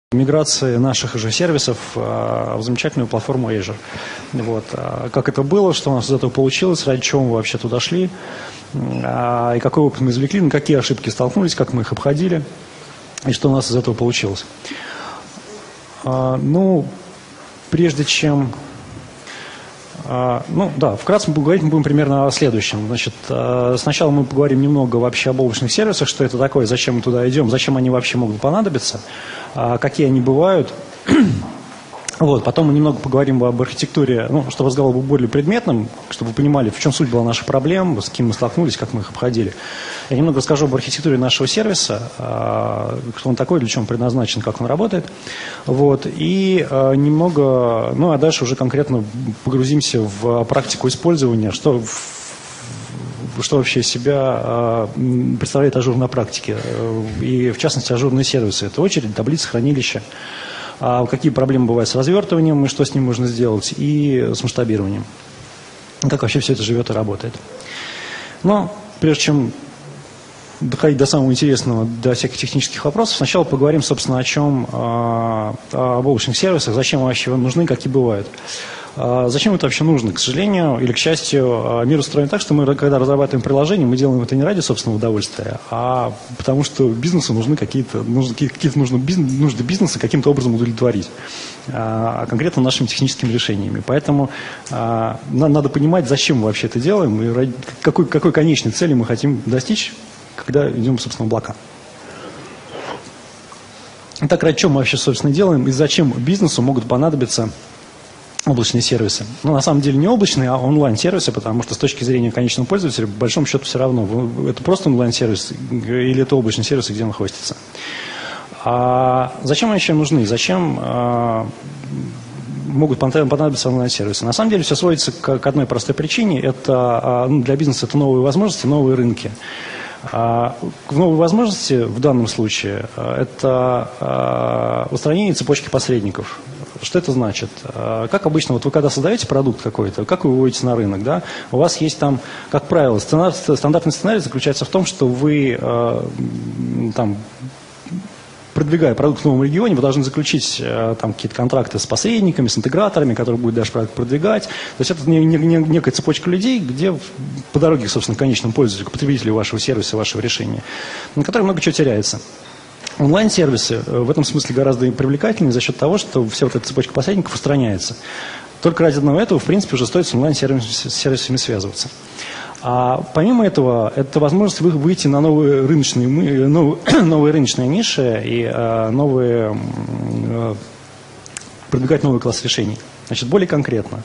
миграции наших же сервисов в замечательную платформу Azure. Вот. Как это было, что у нас из этого получилось, ради чего мы вообще туда шли, и какой опыт мы извлекли, на какие ошибки столкнулись, как мы их обходили, и что у нас из этого получилось. Прежде чем... вкратце мы будем примерно о следующем. Значит, сначала мы поговорим немного вообще об облачных сервисах, что это такое, зачем мы туда идем, зачем они вообще могут понадобиться, какие они бывают. Вот, потом мы немного поговорим об архитектуре, чтобы разговор был более предметным, чтобы вы понимали, в чем суть была наших проблем, с кем мы столкнулись, как мы их обходили. Я немного расскажу об архитектуре нашего сервиса, кто он такой, для чего он предназначен, как он работает. Вот, и немного, а дальше уже конкретно погрузимся в практику использования, что вообще из себя представляет Ажур на практике, и в частности ажурные сервисы. Это очередь, таблицы, хранилища. Какие проблемы бывают с развертыванием, и что с ним можно сделать, и с масштабированием. Как вообще все это живет и работает. Но прежде чем доходить до самого интересного, до всяких технических вопросов, сначала поговорим, собственно, об облачных сервисах, зачем вообще нужны, какие бывают. Зачем это вообще нужно? К сожалению или к счастью, мир устроен так, что мы, когда разрабатываем приложение, мы делаем это не ради собственного удовольствия, а потому что бизнесу нужны нужды бизнеса каким-то образом удовлетворить, конкретно нашими техническими решениями. Поэтому надо понимать, зачем мы вообще это делаем и какой конечной цели мы хотим достичь, когда идем, собственно, в облака. Итак, ради чего мы вообще, собственно, делаем и зачем бизнесу могут понадобиться облачные сервисы. На самом деле не облачные, а онлайн-сервисы, потому что с точки зрения конечного пользователя, по большому счету, все равно, это просто онлайн-сервис или это облачный сервис, где он хостится. Зачем они еще нужны? Зачем могут понадобиться онлайн-сервисы? На самом деле все сводится к одной простой причине. Это для бизнеса это новые возможности, новые рынки. Новые возможности в данном случае – это устранение цепочки посредников. Что это значит? Как обычно, вы когда создаете продукт какой-то, как вы выводите на рынок, да, у вас есть там, как правило, стандартный сценарий заключается в том, что вы продвигая продукт в новом регионе, вы должны заключить какие-то контракты с посредниками, с интеграторами, которые будут дальше продукт продвигать. То есть это некая цепочка людей, где по дороге, собственно, к конечному пользователю, к потребителю вашего сервиса, вашего решения, на которой много чего теряется. Онлайн-сервисы в этом смысле гораздо привлекательнее за счет того, что вся вот эта цепочка посредников устраняется. Только ради одного этого, в принципе, уже стоит с онлайн-сервисами связываться. А помимо этого, это возможность выйти на новые рыночные ниши и продвигать новый класс решений. Значит, более конкретно.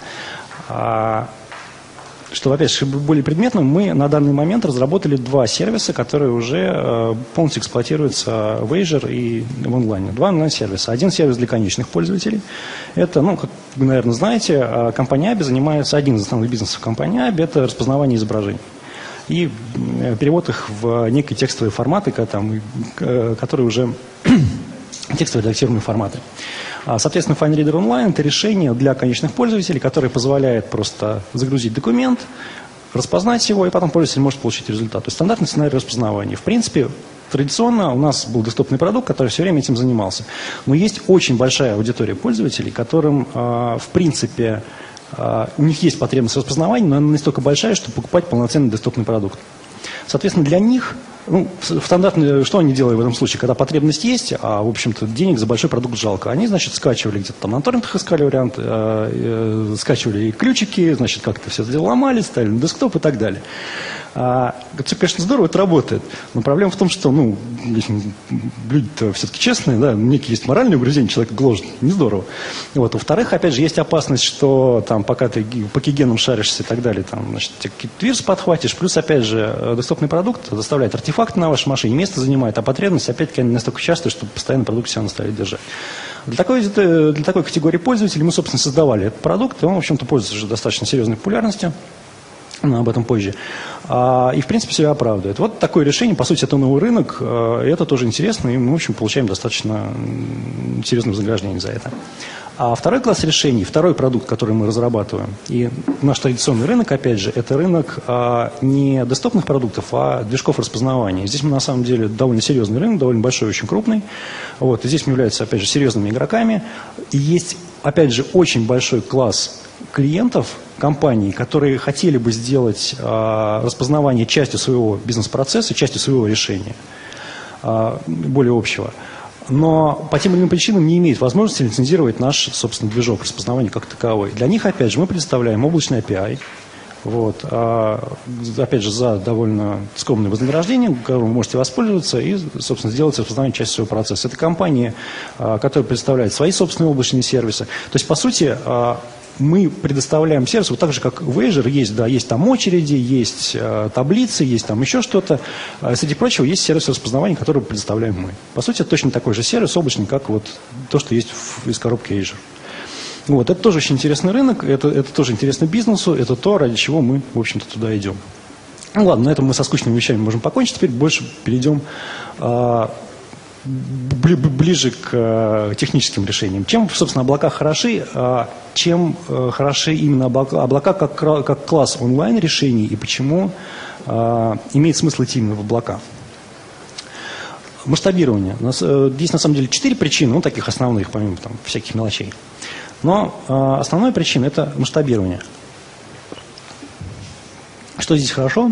Чтобы, опять же, более предметно, мы на данный момент разработали два сервиса, которые уже полностью эксплуатируются в Azure и в онлайне. Два онлайн-сервиса. Один сервис для конечных пользователей. Это, как вы, наверное, знаете, компания ABI занимается, один из основных бизнесов компании ABI, это распознавание изображений. И перевод их в некие текстовые форматы, которые уже текстовые редактируемые форматы. Соответственно, FineReader Online – это решение для конечных пользователей, которое позволяет просто загрузить документ, распознать его, и потом пользователь может получить результат. То есть стандартный сценарий распознавания. В принципе, традиционно у нас был десктопный продукт, который все время этим занимался. Но есть очень большая аудитория пользователей, которым, в принципе, у них есть потребность в распознавании, но она настолько большая, чтобы покупать полноценный десктопный продукт. Соответственно, для них, стандартно, что они делают в этом случае, когда потребность есть, а, в общем-то, денег за большой продукт жалко. Они, значит, скачивали где-то там на торрентах, искали вариант, скачивали ключики, значит, как-то все это дело ломали, ставили на десктоп и так далее. Это все, конечно, здорово, это работает. Но проблема в том, что, люди-то все-таки честные, да, некие есть моральные угрызения, человек гложет, не здорово. Вот. Во-вторых, опять же, есть опасность, что там, пока ты по кигенам шаришься и так далее, там, значит, какие-то вирусы подхватишь, плюс, опять же, десктопный продукт доставляет артефакты на вашей машине, место занимает, а потребность, опять-таки, не настолько частая, чтобы постоянно продукт себя наставить держать. Для такой категории пользователей мы, собственно, создавали этот продукт, и он, в общем-то, пользуется уже достаточно серьезной популярностью. Но об этом позже. И, в принципе, себя оправдывает. Вот такое решение, по сути, это новый рынок, и это тоже интересно, и мы, в общем, получаем достаточно серьезное вознаграждение за это. А второй класс решений, второй продукт, который мы разрабатываем, и наш традиционный рынок, опять же, это рынок не десктопных продуктов, а движков распознавания. Здесь мы на самом деле довольно серьезный рынок, довольно большой, очень крупный. Вот, и здесь мы являемся, опять же, серьезными игроками. И есть, опять же, очень большой класс клиентов, компаний, которые хотели бы сделать распознавание частью своего бизнес-процесса, частью своего решения, более общего. Но по тем или иным причинам не имеет возможности лицензировать наш, собственно, движок распознавания как таковой. Для них, опять же, мы предоставляем облачный API, вот, опять же, за довольно скромное вознаграждение, которым вы можете воспользоваться и, собственно, сделать распознавание части своего процесса. Это компания, которая представляет свои собственные облачные сервисы. То есть, по сути, мы предоставляем сервис, вот так же, как в Azure есть, да, есть там очереди, есть таблицы, есть там еще что-то. Среди прочего, есть сервис распознавания, который предоставляем мы. По сути, это точно такой же сервис облачный, как вот то, что есть из коробки Azure. Вот, это тоже очень интересный рынок, это тоже интересно бизнесу, это то, ради чего мы, в общем-то, туда идем. Ну ладно, на этом мы со скучными вещами можем покончить, теперь больше перейдем ближе к техническим решениям. Чем, собственно, облака хороши, чем хороши именно облака как класс онлайн-решений и почему имеет смысл идти именно в облака? Масштабирование. Здесь, на самом деле, 4 причины, ну, таких основных, помимо там, всяких мелочей. Но основная причина – это масштабирование. Что здесь хорошо?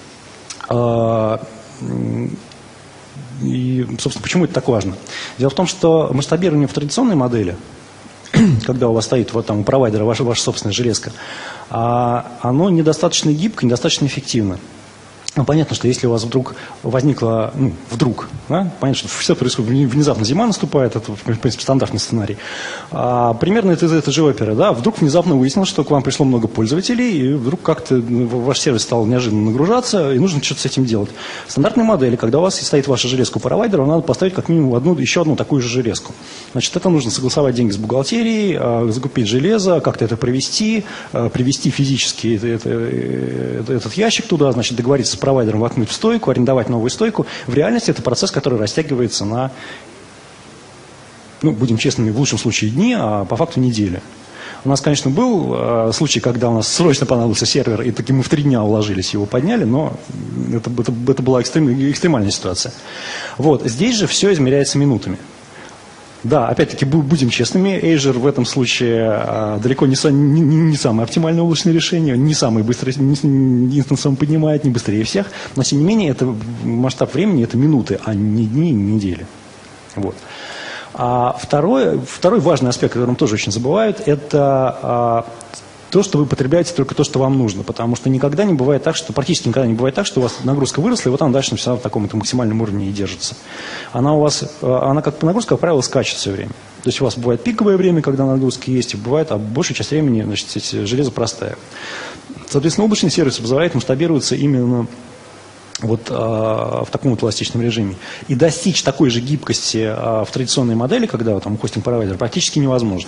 И, собственно, почему это так важно? Дело в том, что масштабирование в традиционной модели, когда у вас стоит вот там у провайдера ваша собственная железка, оно недостаточно гибко, недостаточно эффективно. Ну, понятно, что если у вас вдруг возникло, да, понятно, что все происходит, внезапно зима наступает, это, в принципе, стандартный сценарий. Примерно это же опера, да, вдруг внезапно выяснилось, что к вам пришло много пользователей, и вдруг как-то ваш сервис стал неожиданно нагружаться, и нужно что-то с этим делать. В стандартной модели, когда у вас стоит ваша железка у провайдера, надо поставить как минимум еще одну такую же железку. Значит, это нужно согласовать деньги с бухгалтерией, закупить железо, как-то это привести физически этот ящик туда, значит, договориться с провайдером воткнуть в стойку, арендовать новую стойку. В реальности это процесс, который растягивается на, будем честными, в лучшем случае дни, а по факту недели. У нас, конечно, был случай, когда у нас срочно понадобился сервер, и таки мы в 3 дня уложились, его подняли, но это была экстремальная ситуация. Вот. Здесь же все измеряется минутами. Да, опять-таки, будем честными, Azure в этом случае далеко не самое оптимальное облачное решение, не самое быстрое, не инстансом поднимает, не быстрее всех, но, тем не менее, это масштаб времени – это минуты, а не дни, не недели. Вот. А второй важный аспект, о котором тоже очень забывают, это то, что вы потребляете только то, что вам нужно, потому что никогда не бывает так, практически никогда не бывает так, что у вас нагрузка выросла, и вот она дальше всегда в таком-то максимальном уровне и держится. Она как нагрузка, как правило, скачет все время. То есть у вас бывает пиковое время, когда нагрузка есть, и бывает, а большую часть времени, значит, железо простая. Соответственно, облачный сервис позволяет масштабироваться именно вот в таком вот эластичном режиме. И достичь такой же гибкости в традиционной модели, когда там хостинг-провайдер, практически невозможно.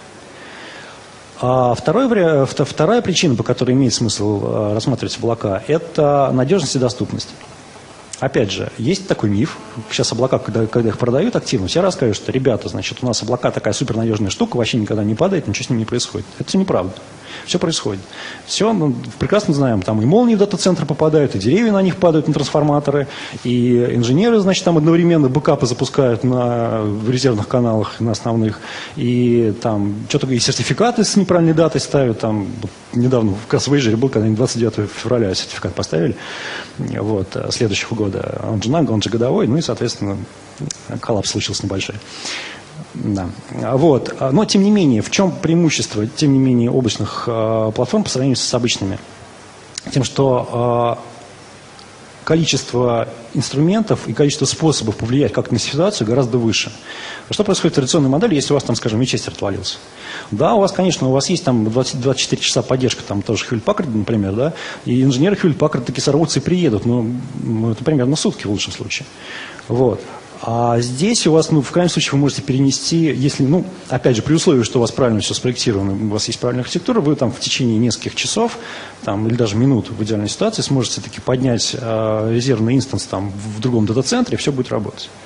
Вторая причина, по которой имеет смысл рассматривать облака, это надежность и доступность. Опять же, есть такой миф, сейчас облака, когда их продают активно, все рассказывают, что, ребята, значит, у нас облака такая супернадежная штука, вообще никогда не падает, ничего с ним не происходит. Это все неправда. Все происходит. Все, прекрасно знаем, там и молнии в дата-центр попадают, и деревья на них падают, на трансформаторы, и инженеры, значит, там одновременно бэкапы запускают в резервных каналах, на основных, и там что-то и сертификаты с неправильной датой ставят, там вот, недавно как раз в Azure был, когда они 29 февраля сертификат поставили, вот, следующего года, он же годовой, ну и, соответственно, коллапс случился небольшой. Да. Вот. Но, тем не менее, в чем преимущество, тем не менее, облачных платформ по сравнению с обычными? Тем, что количество инструментов и количество способов повлиять как-то на ситуацию гораздо выше. Что происходит в традиционной модели, если у вас там, скажем, Винчестер отвалился? Да, у вас есть там 24 часа поддержка, там тоже Hewlett-Packard, например, да, и инженеры Hewlett-Packard таки сорвутся и приедут, это примерно сутки в лучшем случае. Вот. А здесь у вас, в крайнем случае, вы можете перенести, если, опять же, при условии, что у вас правильно все спроектировано, у вас есть правильная архитектура, вы там в течение нескольких часов, там, или даже минут в идеальной ситуации сможете таки поднять резервный инстанс там в другом дата-центре, и все будет работать.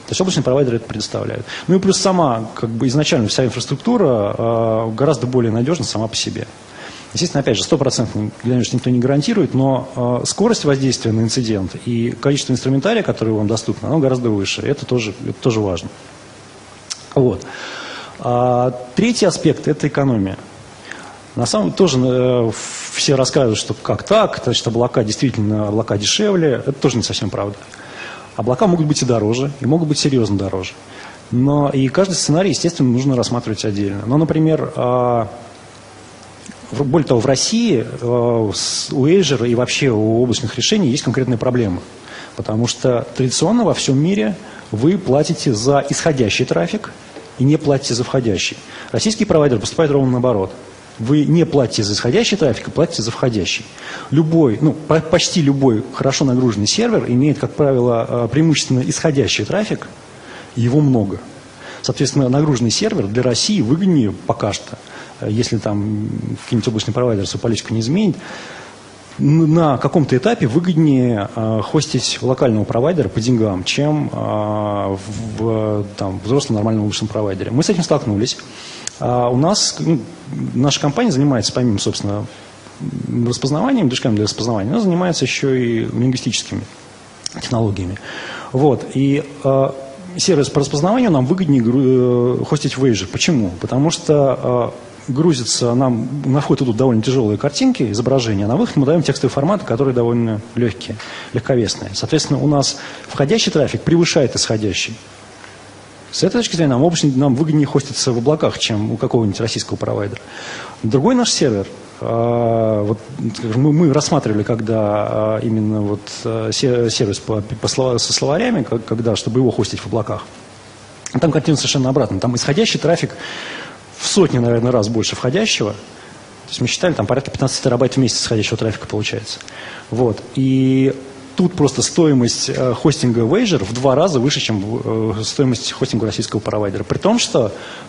То есть облачные провайдеры это предоставляют. Ну и плюс сама, как бы изначально вся инфраструктура гораздо более надежна сама по себе. Естественно, опять же, 100% конечно, никто не гарантирует, но скорость воздействия на инцидент и количество инструментария, которое вам доступно, оно гораздо выше. Это тоже важно. Вот. Третий аспект – это экономия. На самом деле тоже все рассказывают, что как так, значит, облака дешевле. Это тоже не совсем правда. Облака могут быть и дороже, и могут быть серьезно дороже. Но и каждый сценарий, естественно, нужно рассматривать отдельно. Но, например, более того, в России у Azure и вообще у облачных решений есть конкретная проблема. Потому что традиционно во всем мире вы платите за исходящий трафик и не платите за входящий. Российский провайдер поступает ровно наоборот. Вы не платите за исходящий трафик, а платите за входящий. Почти любой хорошо нагруженный сервер имеет, как правило, преимущественно исходящий трафик, и его много. Соответственно, нагруженный сервер для России выгоднее пока что, если там какие-нибудь облачные провайдеры свою политику не изменят, на каком-то этапе выгоднее хостить локального провайдера по деньгам, чем в взрослом нормальном облачном провайдере. Мы с этим столкнулись. У нас, наша компания занимается, помимо, собственно, распознаванием, движками для распознавания, она занимается еще и лингвистическими технологиями. Вот. И сервис по распознаванию нам выгоднее хостить в Azure. Почему? Потому что грузится нам, на вход идут довольно тяжелые картинки, изображения, а на выход мы даем текстовые форматы, которые довольно легкие, легковесные. Соответственно, у нас входящий трафик превышает исходящий. С этой точки зрения нам выгоднее хоститься в облаках, чем у какого-нибудь российского провайдера. Другой наш сервер, мы рассматривали, когда именно сервис со словарями, чтобы его хостить в облаках. Там картина совершенно обратная. Там исходящий трафик в сотни, наверное, раз больше входящего. То есть мы считали, там порядка 15 терабайт в месяц исходящего трафика получается. Вот. И тут просто стоимость хостинга в Azure в 2 раза выше, чем стоимость хостинга российского провайдера. При том, что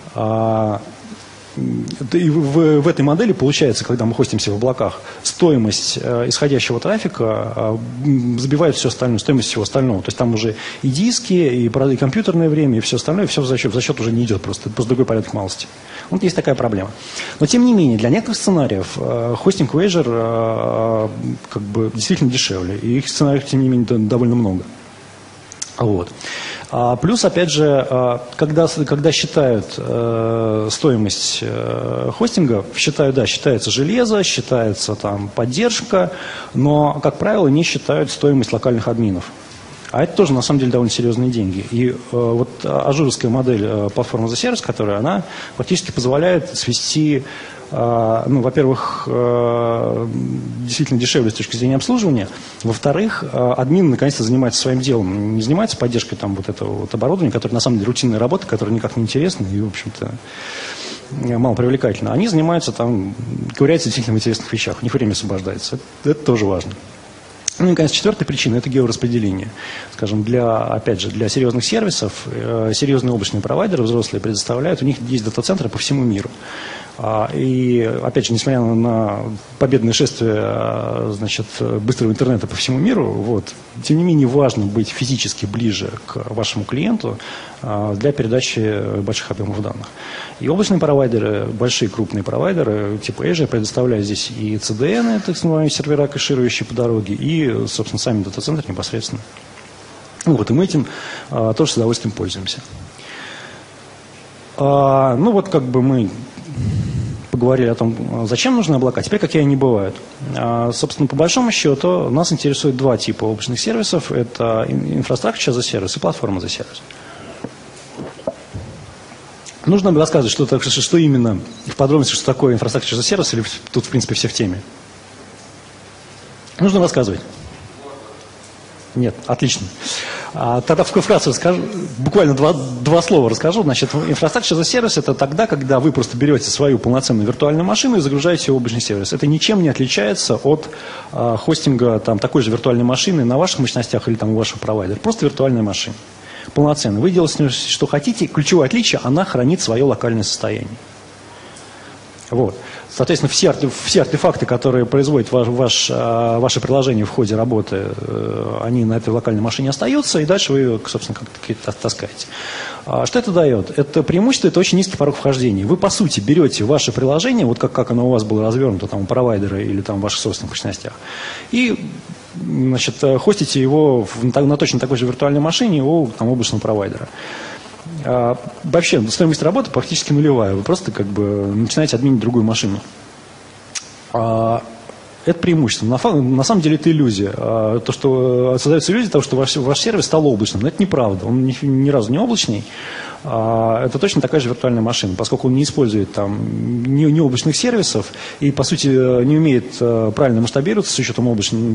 в этой модели получается, когда мы хостимся в облаках, стоимость исходящего трафика забивает все остальное, стоимость всего остального. То есть там уже и диски, и компьютерное время, и все остальное, все за счет уже не идет, просто другой порядок малости. Вот есть такая проблема. Но тем не менее, для некоторых сценариев хостинг в Azure действительно дешевле. И их сценариев, тем не менее, довольно много. Вот. Плюс, опять же, когда считают стоимость хостинга, считается железо, считается там поддержка, но, как правило, не считают стоимость локальных админов. А это тоже, на самом деле, довольно серьезные деньги. И ажуровская модель платформы as a Service, которая, она фактически позволяет свести, во-первых, действительно дешевле с точки зрения обслуживания. Во-вторых, админ наконец-то занимается своим делом. Не занимается поддержкой этого оборудования, которое на самом деле рутинная работа, которая никак не интересна и, в общем-то, мало привлекательна. Они занимаются ковыряются действительно в интересных вещах. У них время освобождается. Это тоже важно. Ну и, наконец, четвертая причина – это геораспределение. Скажем, для серьезных сервисов, серьезные облачные провайдеры, взрослые, предоставляют, у них есть дата-центры по всему миру. И, опять же, несмотря на победное шествие, быстрого интернета по всему миру, тем не менее важно быть физически ближе к вашему клиенту для передачи больших объемов данных. И облачные провайдеры, большие крупные провайдеры типа Azure предоставляют здесь и CDN, так называемые сервера, кэширующие по дороге, и, собственно, сами дата-центры непосредственно. И мы этим тоже с удовольствием пользуемся. Мы поговорили о том, зачем нужны облака, теперь какие они бывают. Собственно, по большому счету, нас интересует 2 типа облачных сервисов. Это Infrastructure as a Service и платформа as a Service. Нужно рассказывать, что именно в подробностях, что такое Infrastructure as a Service, или тут, в принципе, все в теме? Нужно рассказывать? Нет, отлично. Тогда вкратце расскажу, буквально два слова расскажу. Значит, Infrastructure as a Service – это тогда, когда вы просто берете свою полноценную виртуальную машину и загружаете ее в облачный сервис. Это ничем не отличается от хостинга такой же виртуальной машины на ваших мощностях или у вашего провайдера. Просто виртуальная машина. Полноценная. Вы делаете с ней что хотите. Ключевое отличие – она хранит свое локальное состояние. Вот. Соответственно, все артефакты, которые производит ваше приложение в ходе работы, они на этой локальной машине остаются, и дальше вы ее, собственно, как-то таскаете. Что это дает? Это преимущество, это очень низкий порог вхождения. Вы, по сути, берете ваше приложение, вот как оно у вас было развернуто там, у провайдера или там, в ваших собственных мощностях, и значит, хостите его на точно такой же виртуальной машине у там, облачного провайдера. Вообще, стоимость работы практически нулевая. Вы просто как бы начинаете админить другую машину. Это преимущество. На самом деле это иллюзия. То, что создается иллюзия того, что ваш сервис стал облачным. Но это неправда. Он ни разу не облачный. Это точно такая же виртуальная машина, поскольку он не использует там ни облачных сервисов и, по сути, не умеет правильно масштабироваться с учетом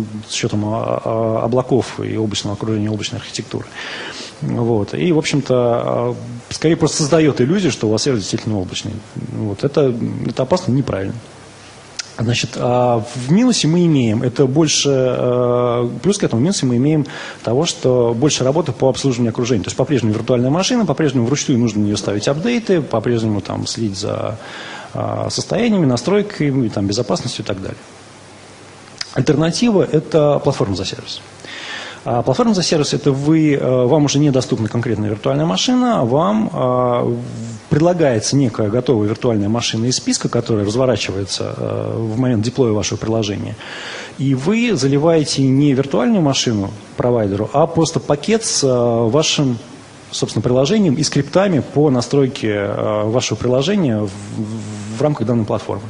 облаков и облачного окружения, облачной архитектуры. Вот. И, в общем-то, скорее просто создает иллюзию, что у вас сервис действительно облачный. Вот. Это опасно и неправильно. Значит, в минусе мы имеем, это больше, плюс к этому в минусе мы имеем того, что больше работы по обслуживанию окружения. То есть по-прежнему виртуальная машина, по-прежнему вручную нужно на нее ставить апдейты, по-прежнему там следить за состояниями, настройками, там, безопасностью и так далее. Альтернатива – это платформа за сервис. Платформа за сервис – это вам уже недоступна конкретная виртуальная машина, вам предлагается некая готовая виртуальная машина из списка, которая разворачивается в момент деплоя вашего приложения. И вы заливаете не виртуальную машину провайдеру, а просто пакет с вашим, собственно, приложением и скриптами по настройке вашего приложения в рамках данной платформы.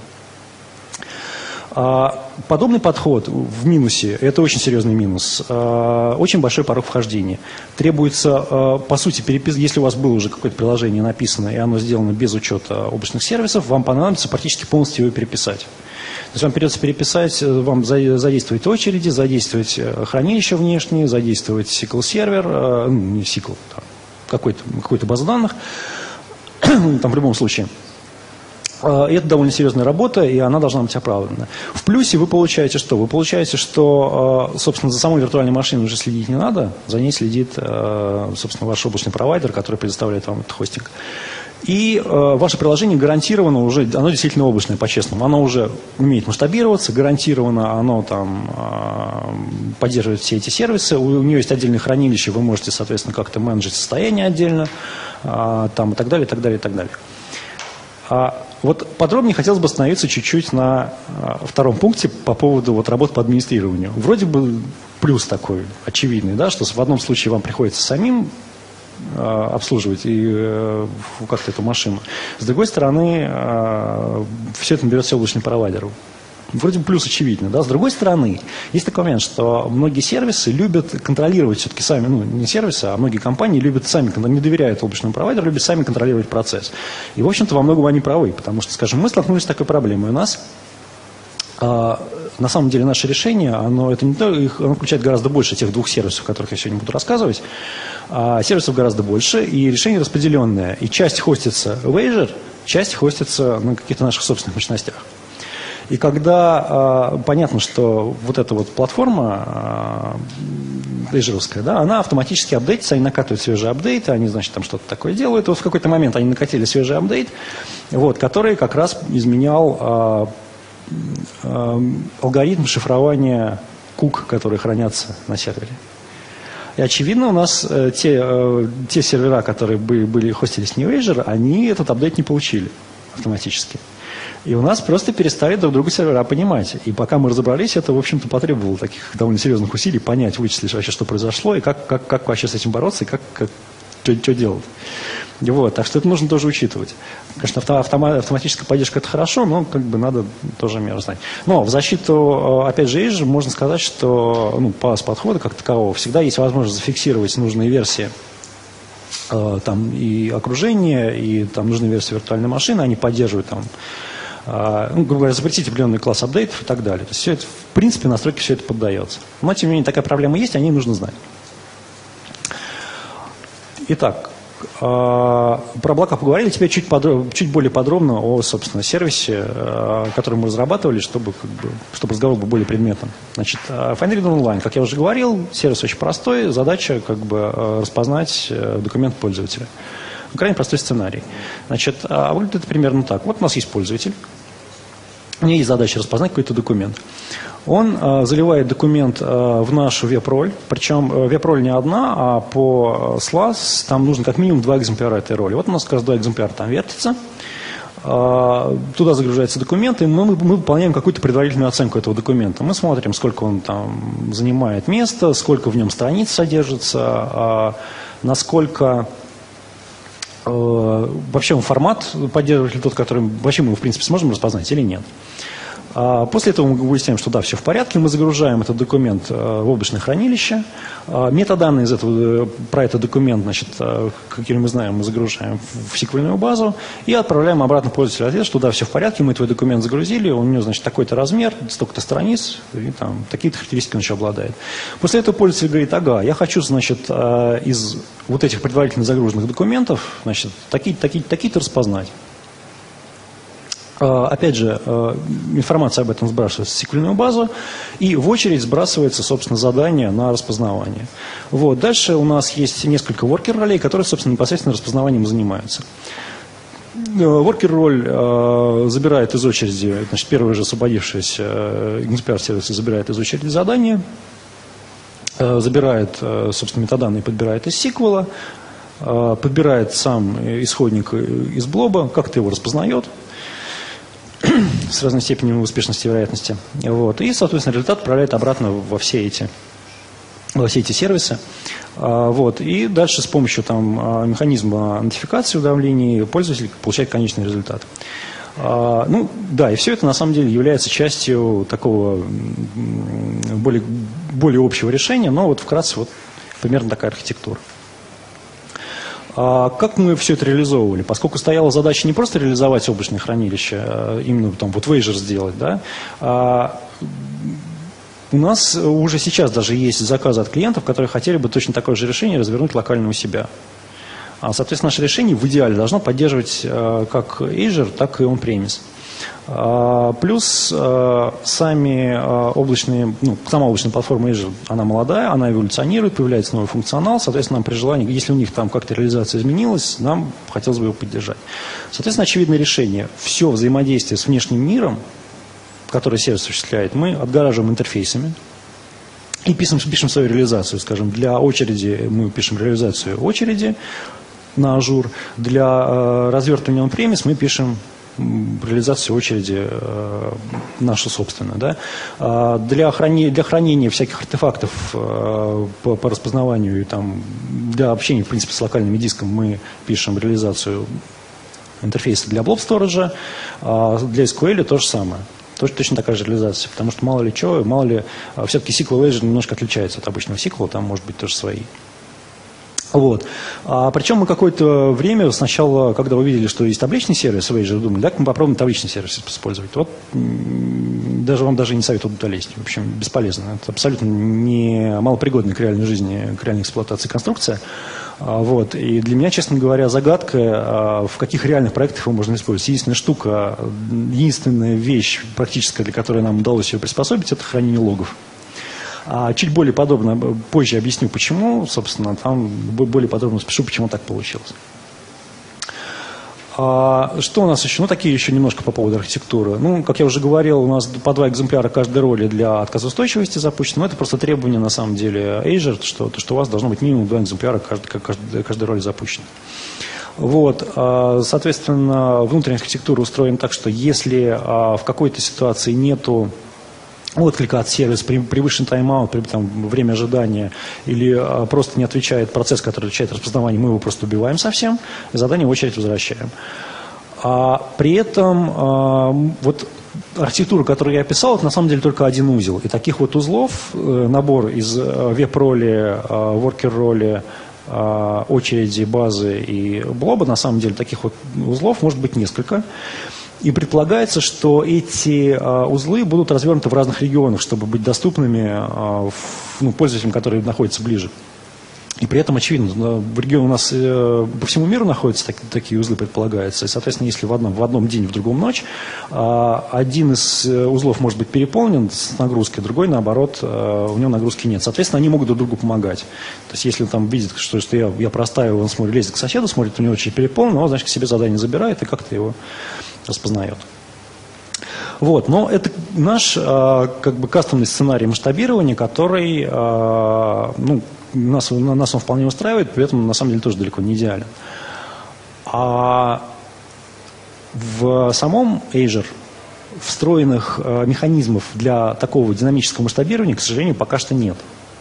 Подобный подход в минусе, это очень серьезный минус, очень большой порог вхождения. Требуется, по сути, если у вас было уже какое-то приложение написано, и оно сделано без учета облачных сервисов, вам понадобится практически полностью его переписать. То есть вам придется переписать, вам задействовать очереди, задействовать хранилище внешнее, задействовать SQL-сервер, не SQL, какой-то базу данных, там в любом случае. Это довольно серьезная работа, и она должна быть оправдана. В плюсе вы получаете что? Вы получаете, что, собственно, за самой виртуальной машиной уже следить не надо, за ней следит, собственно, ваш облачный провайдер, который предоставляет вам этот хостинг. И ваше приложение гарантированно уже, оно действительно облачное, по-честному. Оно уже умеет масштабироваться, гарантированно оно там поддерживает все эти сервисы. У нее есть отдельное хранилище, вы можете, соответственно, как-то менеджить состояние отдельно, там, и так далее, и так далее, и так далее. Вот подробнее хотелось бы остановиться чуть-чуть на втором пункте по поводу вот работы по администрированию. Вроде бы плюс такой очевидный, да, что в одном случае вам приходится самим обслуживать и как-то эту машину. С другой стороны, все это берет все облачный провайдер. Вроде бы плюс очевидно, да. С другой стороны, есть такой момент, что многие сервисы любят контролировать все-таки сами, ну, не сервисы, а многие компании любят сами, не доверяют облачному провайдеру, любят сами контролировать процесс. И, в общем-то, во многом они правы, потому что, скажем, мы столкнулись с такой проблемой. У нас, на самом деле, наше решение, оно включает гораздо больше тех двух сервисов, о которых я сегодня буду рассказывать. Сервисов гораздо больше, и решение распределенное. И часть хостится в Azure, часть хостится на каких-то наших собственных мощностях. И когда понятно, что вот эта вот платформа Azure-овская, да, она автоматически апдейтится, они накатывают свежие апдейты, они, значит, там что-то такое делают. И вот в какой-то момент они накатили свежий апдейт, вот, который как раз изменял алгоритм шифрования кук, которые хранятся на сервере. И, очевидно, у нас те сервера, которые хостились не в Azure, они этот апдейт не получили автоматически. И у нас просто перестали друг друга сервера понимать. И пока мы разобрались, это, в общем-то, потребовало таких довольно серьезных усилий понять, вычислить вообще, что произошло, и как вообще с этим бороться, и что делать. Вот. Так что это нужно тоже учитывать. Конечно, автоматическая поддержка – это хорошо, но как бы надо тоже меру знать. Но в защиту, опять же, Azure можно сказать, что пас подхода как такового всегда есть возможность зафиксировать нужные версии там и окружение, и там нужные версии виртуальной машины, они поддерживают там, грубо говоря, запретить определенный класс апдейтов и так далее. То есть все это, в принципе, настройки все это поддается. Но, тем не менее, такая проблема есть, о ней нужно знать. Итак, про облака поговорили, теперь чуть более подробно о, собственно, сервисе, который мы разрабатывали, чтобы разговор был более предметным. Значит, FineReader Online, как я уже говорил, сервис очень простой, задача распознать документ пользователя. Крайне простой сценарий. Значит, выглядит это примерно так. Вот у нас есть пользователь. у меня есть задача распознать какой-то документ. Он заливает документ в нашу веб-роль, причем веб-роль не одна, а по SLAS там нужно как минимум 2 экземпляра этой роли. Вот у нас как раз 2 экземпляра там вертится. Туда загружается документ, и мы выполняем какую-то предварительную оценку этого документа. Мы смотрим, сколько он там занимает места, сколько в нем страниц содержится, насколько вообще он формат поддерживает ли тот, который вообще мы его, в принципе, сможем распознать или нет. После этого мы выясняем, что да, все в порядке, мы загружаем этот документ в облачное хранилище. Метаданные про этот документ, значит, какие мы знаем, мы загружаем в сиквельную базу и отправляем обратно пользователю ответ, что да, все в порядке, мы твой документ загрузили, у него, значит, такой-то размер, столько-то страниц, и там такие-то характеристики он еще обладает. После этого пользователь говорит, ага, я хочу, значит, из вот этих предварительно загруженных документов, значит, такие-то распознать. Опять же, информация об этом сбрасывается в сиквельную базу, и в очередь сбрасывается, собственно, задание на распознавание. Вот. Дальше у нас есть несколько воркер-ролей, которые, собственно, непосредственно распознаванием занимаются. Воркер-роль забирает из очереди, значит, первый же освободившийся экземпляр сервиса забирает из очереди задание, забирает, собственно, метаданные, подбирает из сиквела, подбирает сам исходник из блоба, как-то его распознает с разной степенью успешности и вероятности. Вот. И, соответственно, результат отправляет обратно во все эти сервисы. Вот. И дальше с помощью там, механизма нотификации уведомлений пользователь получает конечный результат. Ну, да, и все это на самом деле является частью такого более общего решения, но вот вкратце вот примерно такая архитектура. Как мы все это реализовывали? Поскольку стояла задача не просто реализовать облачное хранилище, а именно там, вот Azure сделать, да, у нас уже сейчас даже есть заказы от клиентов, которые хотели бы точно такое же решение развернуть локально у себя. Соответственно, наше решение в идеале должно поддерживать как Azure, так и on-premise. Плюс сами облачные, сама облачная платформа Azure, она молодая, она эволюционирует, появляется новый функционал, соответственно, нам при желании, если у них там как-то реализация изменилась, нам хотелось бы его поддержать. Соответственно, очевидное решение. Все взаимодействие с внешним миром, который сервис осуществляет, мы отгораживаем интерфейсами и пишем свою реализацию. Скажем, для очереди мы пишем реализацию очереди на Azure, для развертывания on-premise мы пишем реализацию очереди нашу собственную. Да? Для хранения всяких артефактов по распознаванию и там, для общения, в принципе, с локальными дисками мы пишем реализацию интерфейса для Blob Storage, для SQL то же самое. Точно такая же реализация, потому что мало ли все-таки SQL Azure немножко отличается от обычного SQL, там может быть тоже свои. Вот. Причем мы какое-то время сначала, когда увидели, что есть табличный сервис в Azure, думали, да, мы попробуем табличный сервис использовать. Вот вам даже не советую туда лезть. В общем, бесполезно. Это абсолютно малопригодная к реальной жизни, к реальной эксплуатации конструкция. Вот. И для меня, честно говоря, загадка, в каких реальных проектах его можно использовать. Единственная вещь практическая, для которой нам удалось ее приспособить, это хранение логов. Чуть более подробно, позже объясню, почему, собственно, там более подробно спешу, почему так получилось. Что у нас еще? Такие еще немножко по поводу архитектуры. Как я уже говорил, у нас по 2 экземпляра каждой роли для отказоустойчивости запущено. Но это просто требование, на самом деле, Azure, что у вас должно быть минимум 2 экземпляра каждой роли запущено. Вот, соответственно, внутренняя архитектура устроена так, что если в какой-то ситуации нету отклика от сервиса, превышен тайм-аут, время ожидания, или просто не отвечает процесс, который отвечает распознаванию, мы его просто убиваем совсем, и задание в очередь возвращаем. При этом вот архитектура, которую я описал, это на самом деле только один узел. И таких вот узлов, набор из веб-роли, воркер-роли, очереди, базы и блоба, на самом деле таких вот узлов может быть несколько. И предполагается, что эти узлы будут развернуты в разных регионах, чтобы быть доступными пользователям, которые находятся ближе. И при этом, очевидно, в регионе у нас по всему миру находятся такие узлы, предполагается. И, соответственно, если в одном день, в другом ночь, один из узлов может быть переполнен с нагрузкой, другой, наоборот, у него нагрузки нет. Соответственно, они могут друг другу помогать. То есть, если он там видит, что я простаиваю, он смотрит, лезет к соседу, смотрит, у него очень переполнено, он, значит, к себе задание забирает и как-то его распознает. Вот, но это наш как бы кастомный сценарий масштабирования, который нас он вполне устраивает, при этом на самом деле тоже далеко не идеален. А в самом Azure встроенных механизмов для такого динамического масштабирования, к сожалению, пока что нет.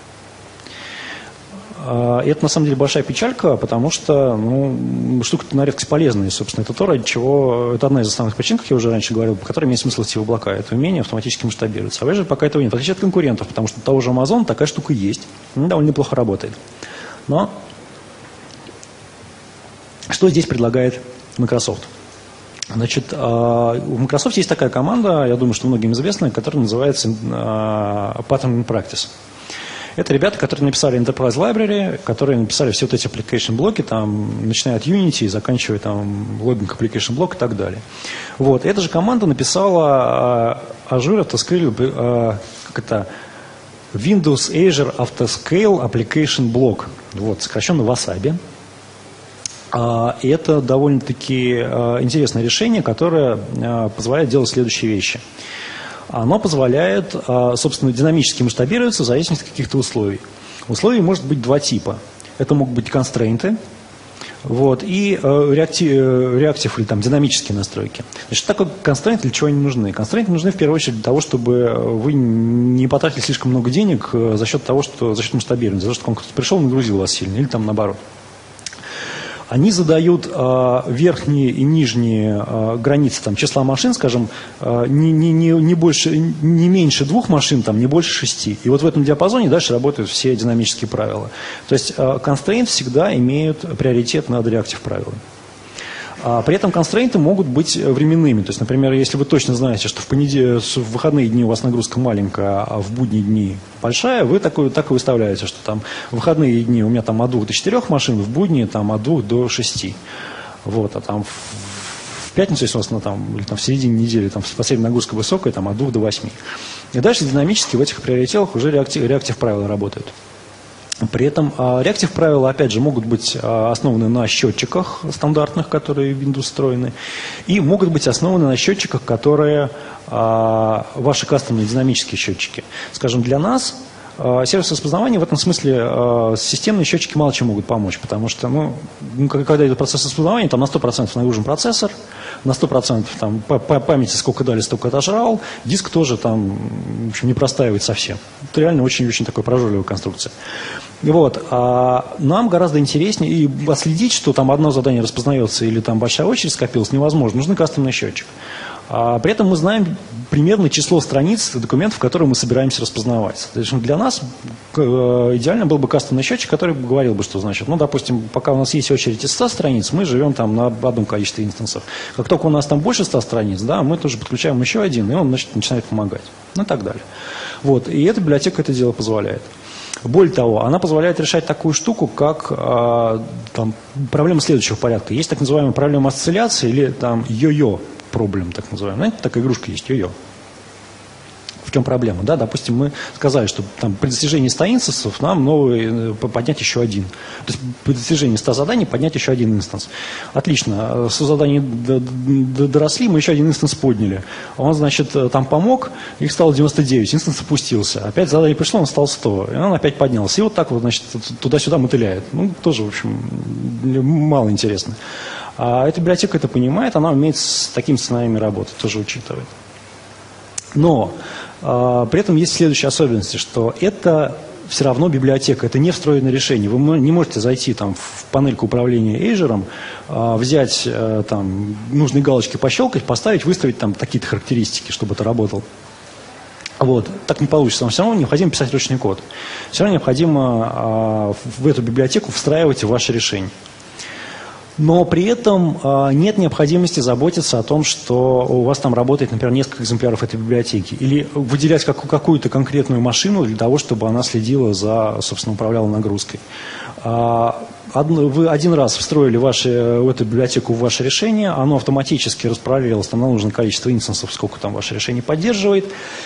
И это на самом деле большая печалька, потому что штука-то на редкость полезная, собственно, это то, ради чего, это одна из основных причин, как я уже раньше говорил, по которой имеет смысл идти в облака, это умение автоматически масштабироваться. А Azure пока этого нет, в отличие от конкурентов, потому что у того же Amazon такая штука есть, она довольно неплохо работает. Но что здесь предлагает Microsoft? Значит, у Microsoft есть такая команда, я думаю, что многим известная, которая называется Pattern and Practice. Это ребята, которые написали Enterprise Library, которые написали все вот эти application блоки, там, начиная от Unity и заканчивая там logging application блок и так далее. Вот. Эта же команда написала Azure Autoscale, Windows Azure Autoscale Application Block, вот, сокращенно Wasabi. И это довольно-таки интересное решение, которое позволяет делать следующие вещи. Оно позволяет, собственно, динамически масштабироваться в зависимости от каких-то условий. Условий может быть два типа. Это могут быть констрейнты, вот, и реактив или там динамические настройки. Значит, что такое констрейнты, для чего они нужны? Констрейнты нужны в первую очередь для того, чтобы вы не потратили слишком много денег за счет того, что за счет масштабирования, за счет того, что кто-то пришел и нагрузил вас сильно, или там наоборот. Они задают верхние и нижние границы там, числа машин, скажем, не меньше 2 машин, там, не больше 6. И вот в этом диапазоне дальше работают все динамические правила. То есть constraints всегда имеют приоритет над reactive правилами. При этом констрейнты могут быть временными. То есть, например, если вы точно знаете, что в выходные дни у вас нагрузка маленькая, а в будние дни большая, вы так и выставляете, что там в выходные дни у меня там от 2 до 4 машин, в будни там от 2 до 6. Вот, а там в пятницу, если у вас или там в середине недели там последняя нагрузка высокая, там от 2 до 8. И дальше динамически в этих приоритетах уже реактив правила работают. При этом реактив правила, опять же, могут быть основаны на счетчиках стандартных, которые в Windows встроены, и могут быть основаны на счетчиках, которые ваши кастомные динамические счетчики. Скажем, для нас сервис распознавания в этом смысле системные счетчики мало чем могут помочь, потому что, когда идет процесс распознавания, там на 100% нагружен процессор, на 100% там, памяти сколько дали, столько отожрал, диск тоже там, в общем, не простаивает совсем. Это реально очень-очень такая прожорливая конструкция. Вот. А нам гораздо интереснее и отследить, что там одно задание распознается или там большая очередь скопилась, невозможно. Нужен кастомный счетчик. При этом мы знаем примерное число страниц документов, которые мы собираемся распознавать. То есть для нас идеально был бы кастомный счетчик, который говорил бы, что значит, допустим, пока у нас есть очередь из 100 страниц, мы живем там на одном количестве инстансов. Как только у нас там больше 100 страниц, да, мы тоже подключаем еще один, и он, значит, начинает помогать. И так далее. Вот. И эта библиотека это дело позволяет. Более того, она позволяет решать такую штуку, как проблемы следующего порядка. Есть так называемая проблема осцилляции или там йо-йо проблем, так называемая. Знаете, такая игрушка есть, йо-йо. В чем проблема? Да, допустим, мы сказали, что там, при достижении 100 инстансов нам поднять еще один. То есть при достижении 100 заданий поднять еще один инстанс. Отлично. 100 заданий доросли, мы еще один инстанс подняли. Он, значит, там помог, их стало 99, инстанс опустился. Опять задание пришло, он стал 100, и он опять поднялся. И вот так вот, значит, туда-сюда мотыляет. Тоже, в общем, мало интересно. А эта библиотека это понимает, она умеет с такими сценариями работать, тоже учитывает. Но при этом есть следующие особенности, что это все равно библиотека, это не встроенное решение. Вы не можете зайти там, в панельку управления Azure, взять там, нужные галочки, пощелкать, поставить, выставить там такие-то характеристики, чтобы это работало. Вот. Так не получится. Вам все равно необходимо писать ручный код. Все равно необходимо в эту библиотеку встраивать ваше решение. Но при этом нет необходимости заботиться о том, что у вас там работает, например, несколько экземпляров этой библиотеки. Или выделять какую-то конкретную машину для того, чтобы она следила за, собственно, управляла нагрузкой. вы один раз встроили в эту библиотеку в ваше решение, оно автоматически распроверилось там, на нужное количество инстансов, сколько там ваше решение поддерживает.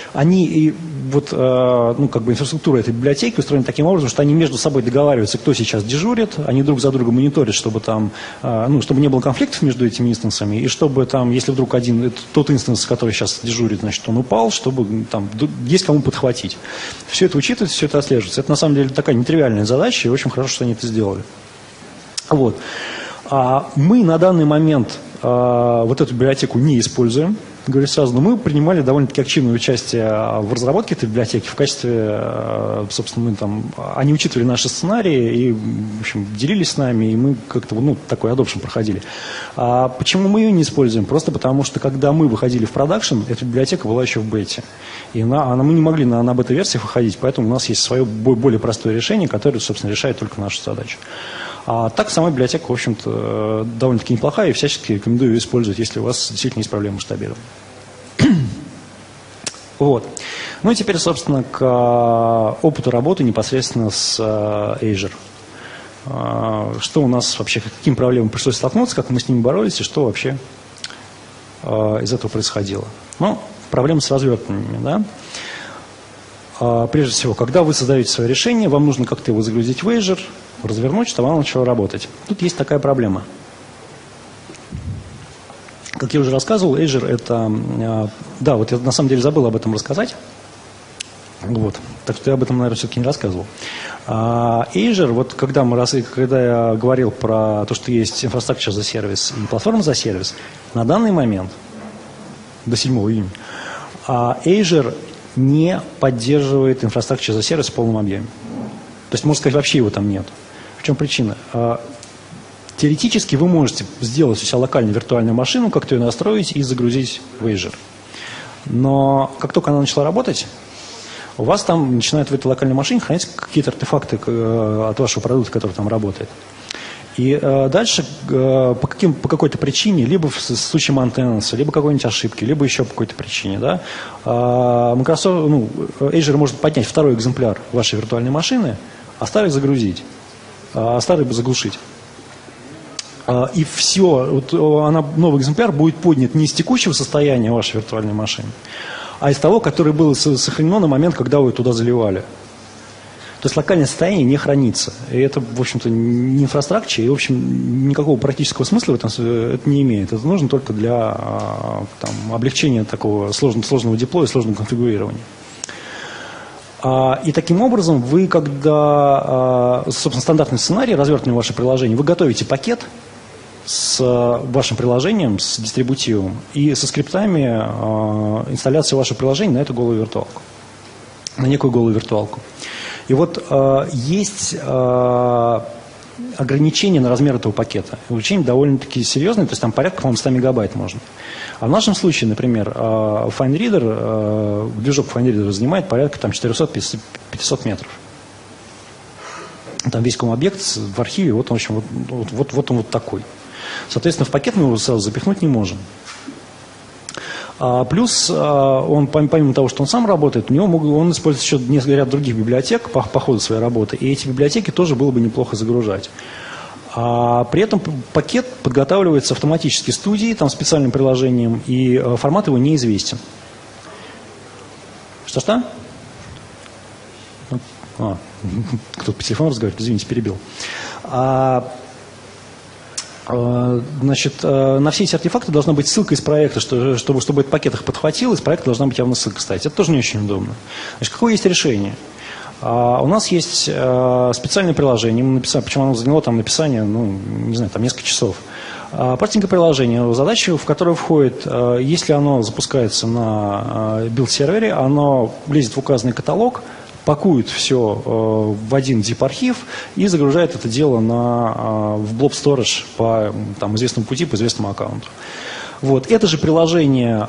Инфраструктура этой библиотеки устроена таким образом, что они между собой договариваются, кто сейчас дежурит, они друг за другом мониторят, чтобы чтобы не было конфликтов между этими инстансами, и чтобы там, если вдруг тот инстанс, который сейчас дежурит, значит, он упал, чтобы там есть кому подхватить. Все это учитывается, все это отслеживается. Это на самом деле такая нетривиальная задача, и очень хорошо, что они это сделали. Вот. Мы на данный момент вот эту библиотеку не используем, говорю сразу, но мы принимали довольно-таки активное участие в разработке этой библиотеки в качестве, собственно, они учитывали наши сценарии и, в общем, делились с нами, и мы как-то, такой adoption проходили. Почему мы ее не используем? Просто потому, что когда мы выходили в продакшн, эта библиотека была еще в бете. И мы не могли на бета-версиях выходить, поэтому у нас есть свое более простое решение, которое, собственно, решает только нашу задачу. А так сама библиотека, в общем-то, довольно-таки неплохая, и всячески рекомендую ее использовать, если у вас действительно есть проблемы масштабирования. Вот. Ну и теперь, собственно, к опыту работы непосредственно с Azure. Что у нас вообще, каким проблемам пришлось столкнуться, как мы с ними боролись, и что вообще из этого происходило. Проблемы с развертываниями, да. Прежде всего, когда вы создаете свое решение, вам нужно как-то его загрузить в Azure, развернуть, чтобы оно начало работать. Тут есть такая проблема. Как я уже рассказывал, Azure это... Да, вот я на самом деле забыл об этом рассказать. Вот. Так что я об этом, наверное, все-таки не рассказывал. Azure, вот когда я говорил про то, что есть Infrastructure as a Service и платформа as a Service, на данный момент, до 7 июня, Azure не поддерживает Infrastructure as a Service в полном объеме. То есть, можно сказать, вообще его там нет. В чем причина? Теоретически вы можете сделать у себя локальную виртуальную машину, как-то ее настроить и загрузить в Azure. Но как только она начала работать, у вас там начинают в этой локальной машине храниться какие-то артефакты от вашего продукта, который там работает. И дальше по какой-то причине, либо в случае maintenance, либо какой-нибудь ошибки, либо еще по какой-то причине, да, Azure может поднять второй экземпляр вашей виртуальной машины, а старый загрузить, а старый заглушить. И все, новый экземпляр будет поднят не из текущего состояния вашей виртуальной машины, а из того, которое было сохранено на момент, когда вы туда заливали. То есть локальное состояние не хранится. И это, в общем-то, не инфраструктура, и, в общем, никакого практического смысла в этом это не имеет. Это нужно только для облегчения такого сложного деплоя, сложного конфигурирования. И таким образом вы, когда, собственно, стандартный сценарий, развертывание ваше приложение, вы готовите пакет с вашим приложением, с дистрибутивом и со скриптами инсталляции вашего приложения на эту голую виртуалку, на некую голую виртуалку. И вот есть ограничение на размер этого пакета. Ограничение довольно-таки серьезное, то есть там порядка, по-моему, 100 мегабайт можно. А в нашем случае, например, движок FineReader занимает порядка 400-500 метров. Там весь ком-объект в архиве, вот он, в общем, вот он вот такой. Соответственно, в пакет мы его сразу запихнуть не можем. Плюс он, помимо того, что он сам работает, он использует еще несколько ряд других библиотек по ходу своей работы, и эти библиотеки тоже было бы неплохо загружать. При этом пакет подготавливается автоматически студией, там специальным приложением, и формат его неизвестен. Что? Кто-то по телефону разговаривает, извините, перебил. Значит, на все эти артефакты должна быть ссылка из проекта, чтобы этот пакет их подхватил, из проекта должна быть явно ссылка стоять. Это тоже не очень удобно. Значит, какое есть решение? У нас есть специальное приложение, мы написали, почему оно заняло там написание, несколько часов. Простенькое приложение, задача, в которое входит, если оно запускается на билд-сервере, оно лезет в указанный каталог, пакует все в один zip-архив и загружает это дело в blob storage по известному пути, по известному аккаунту. Вот. Это же приложение,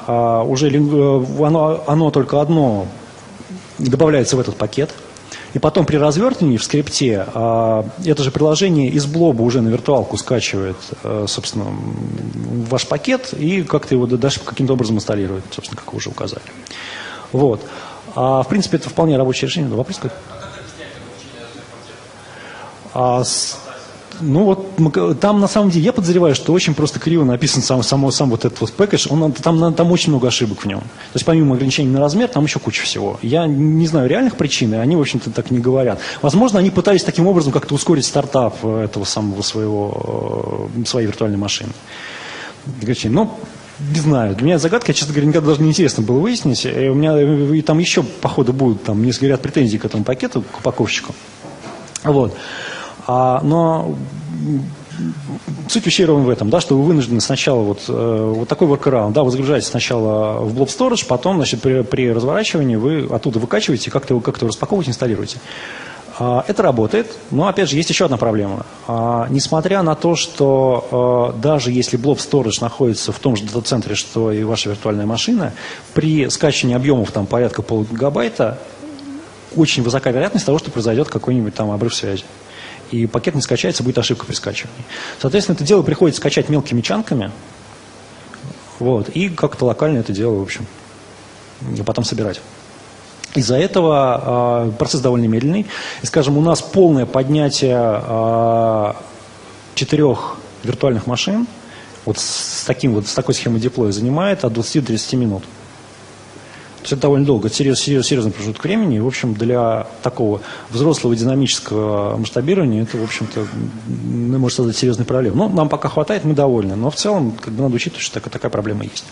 оно только одно добавляется в этот пакет. И потом при развертывании в скрипте это же приложение из блоба уже на виртуалку скачивает, собственно, ваш пакет и как-то его дальше каким-то образом инсталирует, собственно, как вы уже указали. Вот. В принципе, это вполне рабочее решение. Вопрос какой? Ну вот там на самом деле я подозреваю, что очень просто криво написан сам вот этот вот пэкэдж. Там очень много ошибок в нем. То есть помимо ограничений на размер, там еще куча всего. Я не знаю реальных причин, и они, в общем-то, так не говорят. Возможно, они пытались таким образом как-то ускорить стартап этого самого своей виртуальной машины. Но не знаю. Для меня загадка, честно говоря, никогда даже не интересно было выяснить. И у меня и там еще, походу, будут там несколько ряд претензий к этому пакету, к упаковщику. Вот. Но суть вещей ровно в этом, да, что вы вынуждены сначала вот такой workaround, да, вы загружаете сначала в Blob Storage, потом, значит, при разворачивании вы оттуда выкачиваете, как-то распаковываете, инсталируете. Это работает, но, опять же, есть еще одна проблема. Несмотря на то, что даже если Blob Storage находится в том же дата-центре, что и ваша виртуальная машина, при скачивании объемов там порядка полгигабайта очень высока вероятность того, что произойдет какой-нибудь там обрыв связи. И пакет не скачается, будет ошибка при скачивании. Соответственно, это дело приходится скачать мелкими чанками, вот, и как-то локально это дело, в общем, потом собирать. Из-за этого процесс довольно медленный. И, скажем, у нас полное поднятие 4 виртуальных машин вот с такой схемой деплоя занимает от 20 до 30 минут. То есть это довольно долго, это серьезный промежуток времени. И, в общем, для такого взрослого динамического масштабирования это, в общем-то, может создать серьезные проблемы. Но нам пока хватает, мы довольны. Но в целом надо учитывать, что такая проблема есть.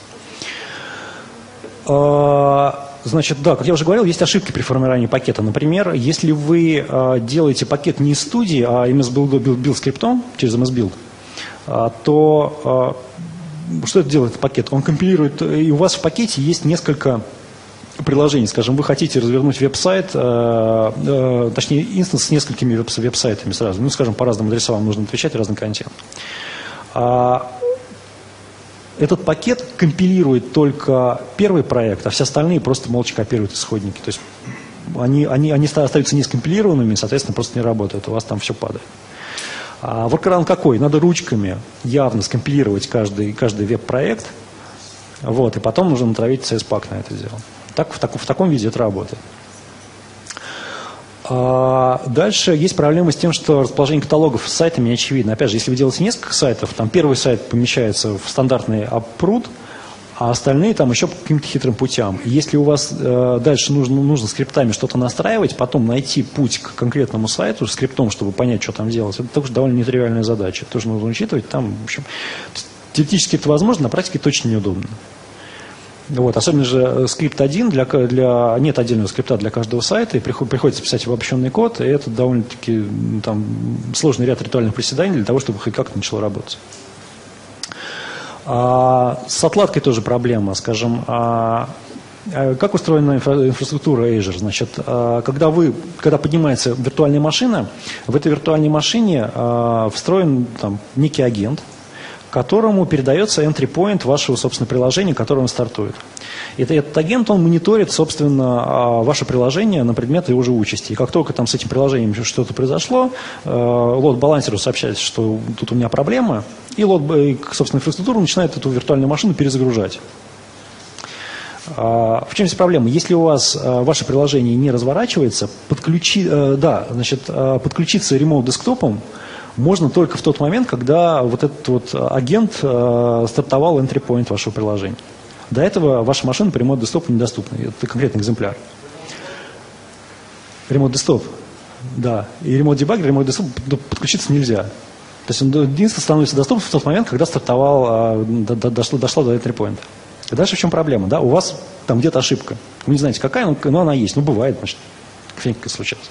Значит, да, как я уже говорил, есть ошибки при формировании пакета. Например, если вы делаете пакет не из студии, а MS-билд скриптом через MS-билд, то что это делает пакет? Он компилирует, и у вас в пакете есть несколько приложений. Скажем, вы хотите развернуть веб-сайт, точнее, инстанс с несколькими веб-сайтами сразу. Ну, скажем, по разным адресам вам нужно отвечать, разный контент. Этот пакет компилирует только первый проект, а все остальные просто молча копируют исходники. То есть они остаются не скомпилированными, соответственно, просто не работают. У вас там все падает. Workaround какой? Надо ручками явно скомпилировать каждый веб-проект, вот, и потом нужно натравить CS-пак на это дело. В таком виде это работает. Дальше есть проблема с тем, что расположение каталогов с сайтами не очевидно. Опять же, если вы делаете несколько сайтов, там первый сайт помещается в стандартный аппрут, а остальные там еще по каким-то хитрым путям. И если у вас дальше нужно скриптами что-то настраивать, потом найти путь к конкретному сайту скриптом, чтобы понять, что там делать, это тоже довольно нетривиальная задача. Тоже нужно учитывать. Там, в общем, теоретически это возможно, на практике это очень неудобно. Вот, особенно же скрипт один, нет отдельного скрипта для каждого сайта, и приходится писать обобщенный код, и это довольно-таки там, сложный ряд ритуальных приседаний для того, чтобы хоть как-то начало работать. С отладкой тоже проблема, скажем. Как устроена инфраструктура Azure? Значит, когда поднимается виртуальная машина, в этой виртуальной машине встроен там, некий агент, которому передается entry point вашего, собственно, приложения, которое он стартует. И этот агент, он мониторит, собственно, ваше приложение на предмет его живучести. И как только там с этим приложением что-то произошло, лот-балансеру сообщается, что тут у меня проблема, и собственно, инфраструктура начинает эту виртуальную машину перезагружать. В чем здесь проблема? Если у вас ваше приложение не разворачивается, подключиться ремоут-десктопом можно только в тот момент, когда вот этот вот агент стартовал entry point вашего приложения. До этого ваша машина по ремоут-десктопу недоступна. Это конкретный экземпляр. Ремоут-десктоп, да. И ремоут-дебаггер, ремоут-десктоп подключиться нельзя. То есть он единственно становится доступным в тот момент, когда стартовал, дошла до entry point. И дальше в чем проблема? Да? У вас там где-то ошибка. Вы не знаете, какая, но она есть. Ну, бывает, значит, как-нибудь случилось.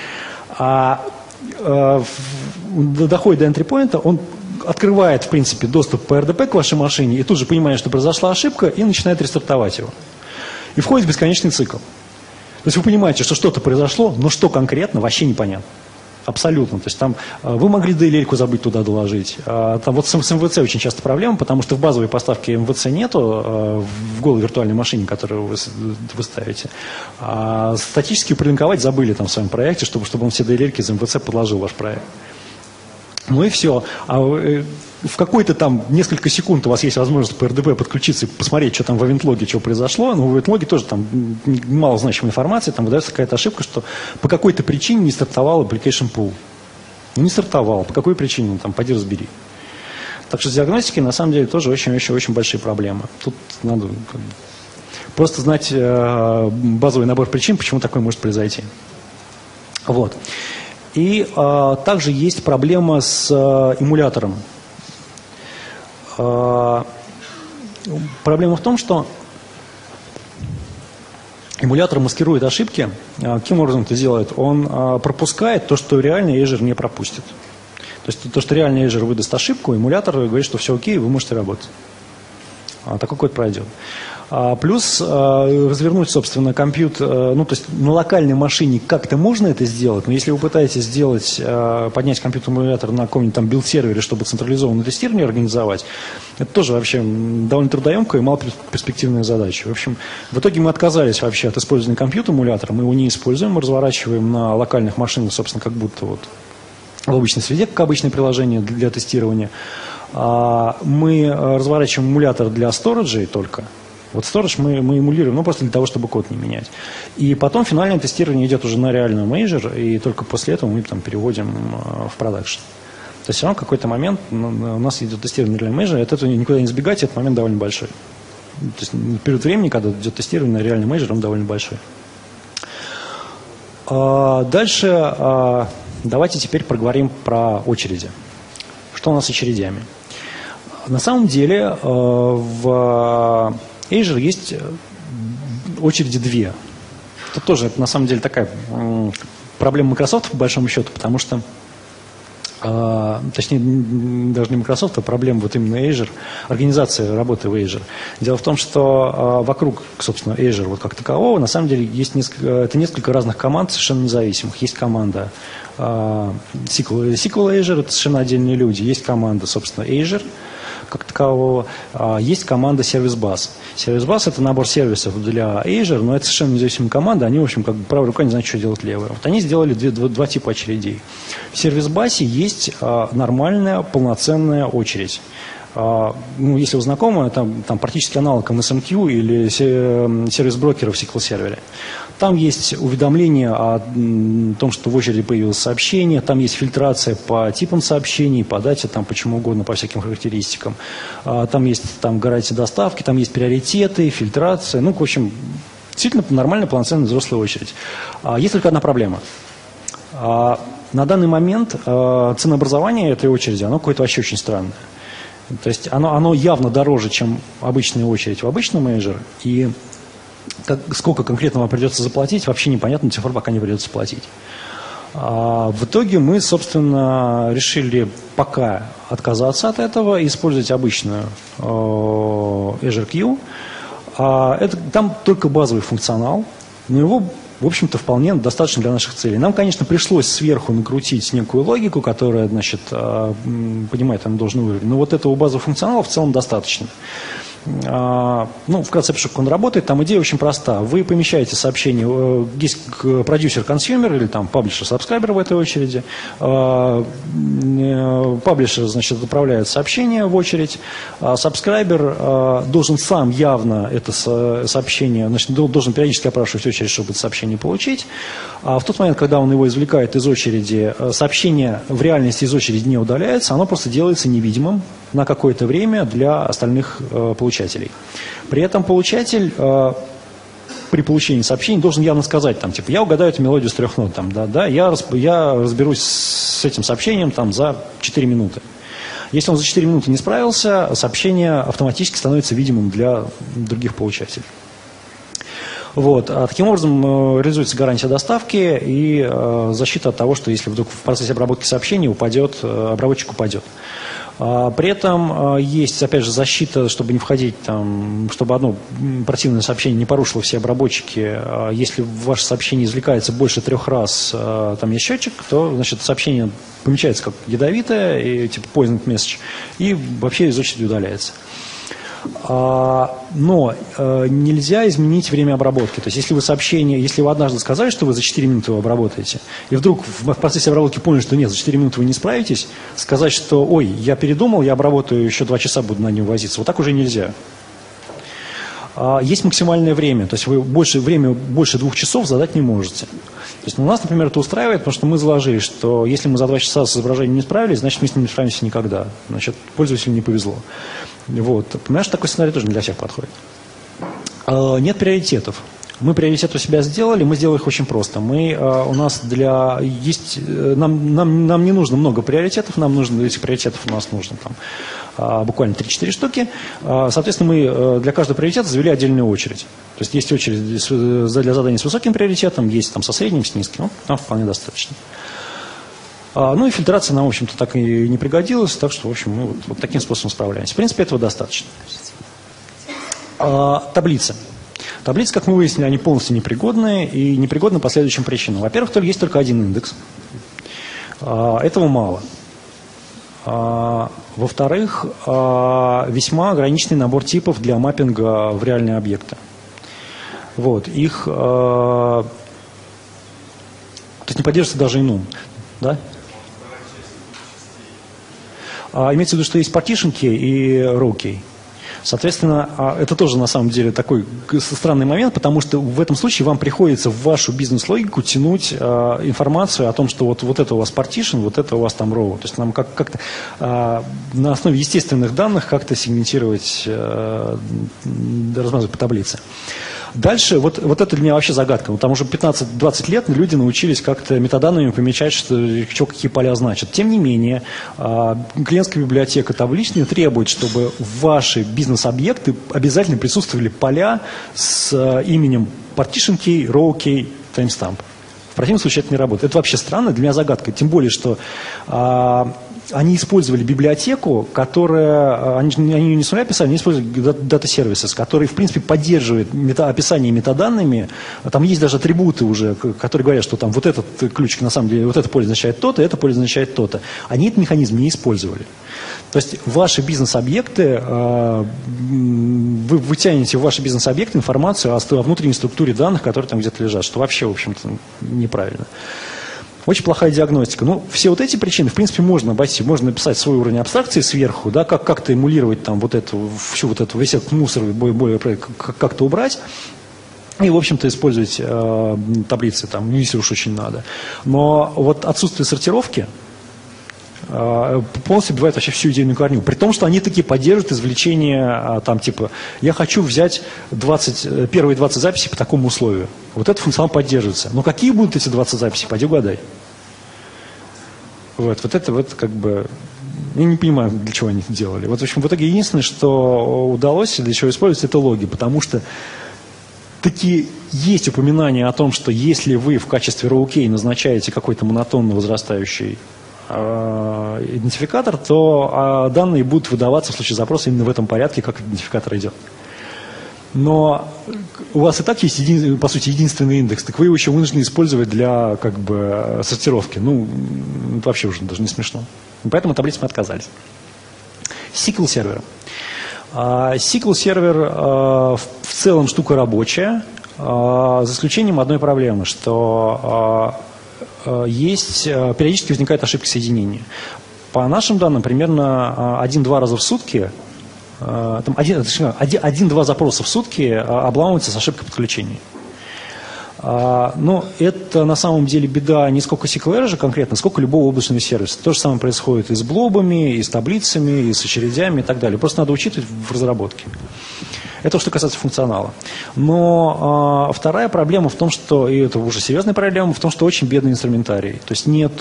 Доходит до entry point, он открывает, в принципе, доступ по RDP к вашей машине и тут же понимает, что произошла ошибка, и начинает рестартовать его. И входит в бесконечный цикл. То есть вы понимаете, что что-то произошло, но что конкретно, вообще непонятно. Абсолютно. То есть там вы могли DLL-ку забыть туда доложить. Там вот с МВЦ очень часто проблема, потому что в базовой поставке МВЦ нету в голой виртуальной машине, которую вы ставите. Статически прилинковать забыли там в своем проекте, чтобы он все DLL-ки из МВЦ подложил ваш проект. Ну и все. В какой-то там несколько секунд у вас есть возможность по RDP подключиться и посмотреть, что там в event-логе, что произошло. Но в event-логе тоже там малозначимая информация, там выдается какая-то ошибка, что по какой-то причине не стартовал application pool. не стартовал, по какой причине, там, поди разбери. Так что с диагностикой, на самом деле, тоже очень большие проблемы. Тут надо просто знать базовый набор причин, почему такое может произойти. Вот. И также есть проблема с эмулятором. Проблема в том, что эмулятор маскирует ошибки. Каким образом это делает? Он пропускает то, что реальный Azure не пропустит. То есть то, что реальный Azure выдаст ошибку, эмулятор говорит, что все окей, вы можете работать. Такой код пройдет. Плюс развернуть, собственно, компьютер, то есть на локальной машине как-то можно это сделать, но если вы пытаетесь поднять компьютер-эмулятор на каком-нибудь там билд-сервере, чтобы централизованное тестирование организовать, это тоже вообще довольно трудоемкая и малоперспективная задача. В общем, в итоге мы отказались вообще от использования компьютер-эмулятора, мы его не используем, мы разворачиваем на локальных машинах, собственно, как будто вот в обычной среде, как обычное приложение для тестирования. Мы разворачиваем эмулятор для сториджей только. Вот storage мы эмулируем, просто для того, чтобы код не менять. И потом финальное тестирование идет уже на реальном Azure, и только после этого мы там переводим в продакшн. То есть все равно в какой-то момент у нас идет тестирование на реальном Azure, и от этого никуда не сбегать, и этот момент довольно большой. То есть период времени, когда идет тестирование на реальном Azure, он довольно большой. Дальше давайте теперь поговорим про очереди. Что у нас с очередями? На самом деле в Azure есть очереди две. Это тоже, на самом деле, такая проблема Microsoft, по большому счету, потому что, точнее, даже не Microsoft, а проблема вот именно Azure, организация работы в Azure. Дело в том, что вокруг, собственно, Azure вот как такового, на самом деле, есть несколько разных команд, совершенно независимых. Есть команда SQL Azure, это совершенно отдельные люди. Есть команда, собственно, Azure, как такового, есть команда Service Bus. Service Bus – это набор сервисов для Azure, но это совершенно независимая команда, они, в общем, как бы правой рукой не знают, что делать левой. Вот они сделали два типа очередей. В Service Bus есть нормальная, полноценная очередь. Если вы знакомы, там практически аналог MSMQ или сервис-брокера в SQL-сервере. Там есть уведомления о том, что в очереди появилось сообщение, там есть фильтрация по типам сообщений, по дате, там почему угодно, по всяким характеристикам. Там есть гарантия доставки, там есть приоритеты, фильтрация. В общем, действительно нормальная, полноценная взрослая очередь. Есть только одна проблема. На данный момент ценообразование этой очереди, оно какое-то вообще очень странное. То есть оно явно дороже, чем обычная очередь в обычном Azure, и сколько конкретно вам придется заплатить, вообще непонятно, до тех пор, пока не придется платить. В итоге мы, собственно, решили пока отказаться от этого и использовать обычную Azure Queue. Там только базовый функционал, но его, в общем-то, вполне достаточно для наших целей. Нам, конечно, пришлось сверху накрутить некую логику, которая, значит, понимает там должный уровень. Но вот этого базового функционала в целом достаточно. Вкратце пишу, как он работает. Там идея очень проста. Вы помещаете сообщение, есть продюсер-консюмер или там паблишер-сабскрайбер в этой очереди. Паблишер, значит, отправляет сообщение в очередь. Сабскрайбер должен сам явно это сообщение, значит, должен периодически опрашивать очередь, чтобы это сообщение получить. А в тот момент, когда он его извлекает из очереди, сообщение в реальности из очереди не удаляется, оно просто делается невидимым на какое-то время для остальных получателей. При этом получатель при получении сообщений должен явно сказать, там, типа, я угадаю эту мелодию с 3 нот, там, я разберусь с этим сообщением там, за 4 минуты. Если он за 4 минуты не справился, сообщение автоматически становится видимым для других получателей. Вот. Таким образом реализуется гарантия доставки и защита от того, что если вдруг в процессе обработки сообщений обработчик упадет. При этом есть, опять же, защита, чтобы не входить, там, чтобы одно противное сообщение не порушило все обработчики. Если ваше сообщение извлекается больше 3 раз, там есть счетчик, то, значит, сообщение помечается как ядовитое, и, типа poisoned message, и вообще из очереди удаляется. Но нельзя изменить время обработки. То есть, если вы однажды сказали, что вы за 4 минуты его обработаете, и вдруг в процессе обработки поняли, что нет, за 4 минуты вы не справитесь, сказать, что, ой, я передумал, я обработаю, еще 2 часа буду на нем возиться, вот так уже нельзя. Есть максимальное время, то есть вы больше 2 часов задать не можете. То есть у нас, например, это устраивает, потому что мы заложили, что если мы за 2 часа с изображением не справились, значит, мы с ним не справимся никогда. Значит, пользователю не повезло. Вот. Понимаешь, такой сценарий тоже не для всех подходит. Нет приоритетов. Мы приоритеты у себя сделали, мы сделали их очень просто. Нам не нужно много приоритетов, этих приоритетов у нас нужно буквально 3-4 штуки. Соответственно, мы для каждого приоритета завели отдельную очередь. То есть есть очередь для задания с высоким приоритетом, есть со средним, с низким. Там вполне достаточно. Ну и фильтрация нам, в общем-то, так и не пригодилась, так что, в общем, мы вот таким способом справляемся. В принципе, этого достаточно. Таблицы. Таблицы, как мы выяснили, они полностью непригодны и непригодны по следующим причинам. Во-первых, есть только один индекс. Этого мало. Во-вторых, весьма ограниченный набор типов для маппинга в реальные объекты. Вот. Их то есть не поддерживается даже enum. Да? Имеется в виду, что есть partition key и row key. Соответственно, это тоже на самом деле такой странный момент, потому что в этом случае вам приходится в вашу бизнес-логику тянуть информацию о том, что вот это у вас partition, вот это у вас там row. То есть нам как-то на основе естественных данных как-то сегментировать, размазывать по таблице. Дальше, вот это для меня вообще загадка. Там уже 15-20 лет люди научились как-то метаданными помечать, что какие поля значат. Тем не менее, клиентская библиотека табличная требует, чтобы в ваши бизнес-объекты обязательно присутствовали поля с именем partition key, row key, timestamp. В противном случае это не работает. Это вообще странно, для меня загадка. Тем более, что они использовали библиотеку, которая, они ее не с нуля писали, они использовали Data Services, который, в принципе, поддерживает описание метаданными. Там есть даже атрибуты уже, которые говорят, что там вот этот ключик, на самом деле, вот это поле означает то-то, это поле означает то-то. Они этот механизм не использовали. То есть ваши бизнес-объекты, вы тянете в ваши бизнес-объекты информацию о внутренней структуре данных, которые там где-то лежат, что вообще, в общем-то, неправильно. Очень плохая диагностика. Ну, все вот эти причины, в принципе, можно обойти. Можно написать свой уровень абстракции сверху, да, как-то эмулировать там весь этот мусор, более как-то убрать. И, в общем-то, использовать таблицы, там, если уж очень надо. Но вот отсутствие сортировки полностью убивает вообще всю идейную корню. При том, что они такие поддерживают извлечение, там, типа, я хочу взять первые 20 записей по такому условию. Вот этот функционал поддерживается. Но какие будут эти 20 записей? Пойди угадай. Вот это как бы... Я не понимаю, для чего они это делали. Вот, в общем, в итоге единственное, что удалось, для чего использовать, это логи. Потому что таки есть упоминание о том, что если вы в качестве row key назначаете какой-то монотонно возрастающий идентификатор, то данные будут выдаваться в случае запроса именно в этом порядке, как идентификатор идет. Но у вас и так есть, по сути, единственный индекс, так вы его еще вынуждены использовать для как бы сортировки. Ну, это вообще уже даже не смешно. Поэтому таблицы мы отказались. SQL сервер. SQL сервер в целом штука рабочая, за исключением одной проблемы, что периодически возникает ошибка соединения. По нашим данным, примерно 1-2 раза в сутки, 1-2 запроса в сутки обламываются с ошибкой подключения. Но это на самом деле беда не сколько SQL же конкретно, сколько любого облачного сервиса. То же самое происходит и с блобами, и с таблицами, и с очередями и так далее. Просто надо учитывать в разработке. Это что касается функционала. Но вторая проблема в том, что, и это уже серьезная проблема, в том, что очень бедный инструментарий. То есть нет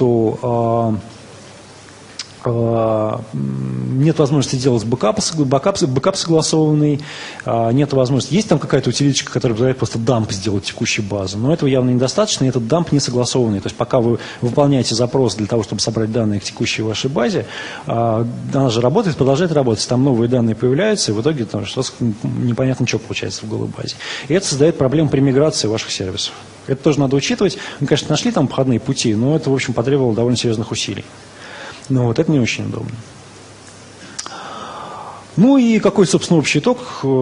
возможности делать бэкап согласованный, нет возможности. Есть там какая-то утилиточка, которая позволяет просто дамп сделать текущей базы, но этого явно недостаточно, и этот дамп не согласованный. То есть пока вы выполняете запрос для того, чтобы собрать данные к текущей вашей базе, она же работает, продолжает работать, там новые данные появляются, и в итоге там что-то непонятно что получается в голой базе. И это создает проблемы при миграции ваших сервисов. Это тоже надо учитывать. Мы, конечно, нашли там обходные пути, но это, в общем, потребовало довольно серьезных усилий. Но вот это не очень удобно. Ну и какой, собственно, общий итог,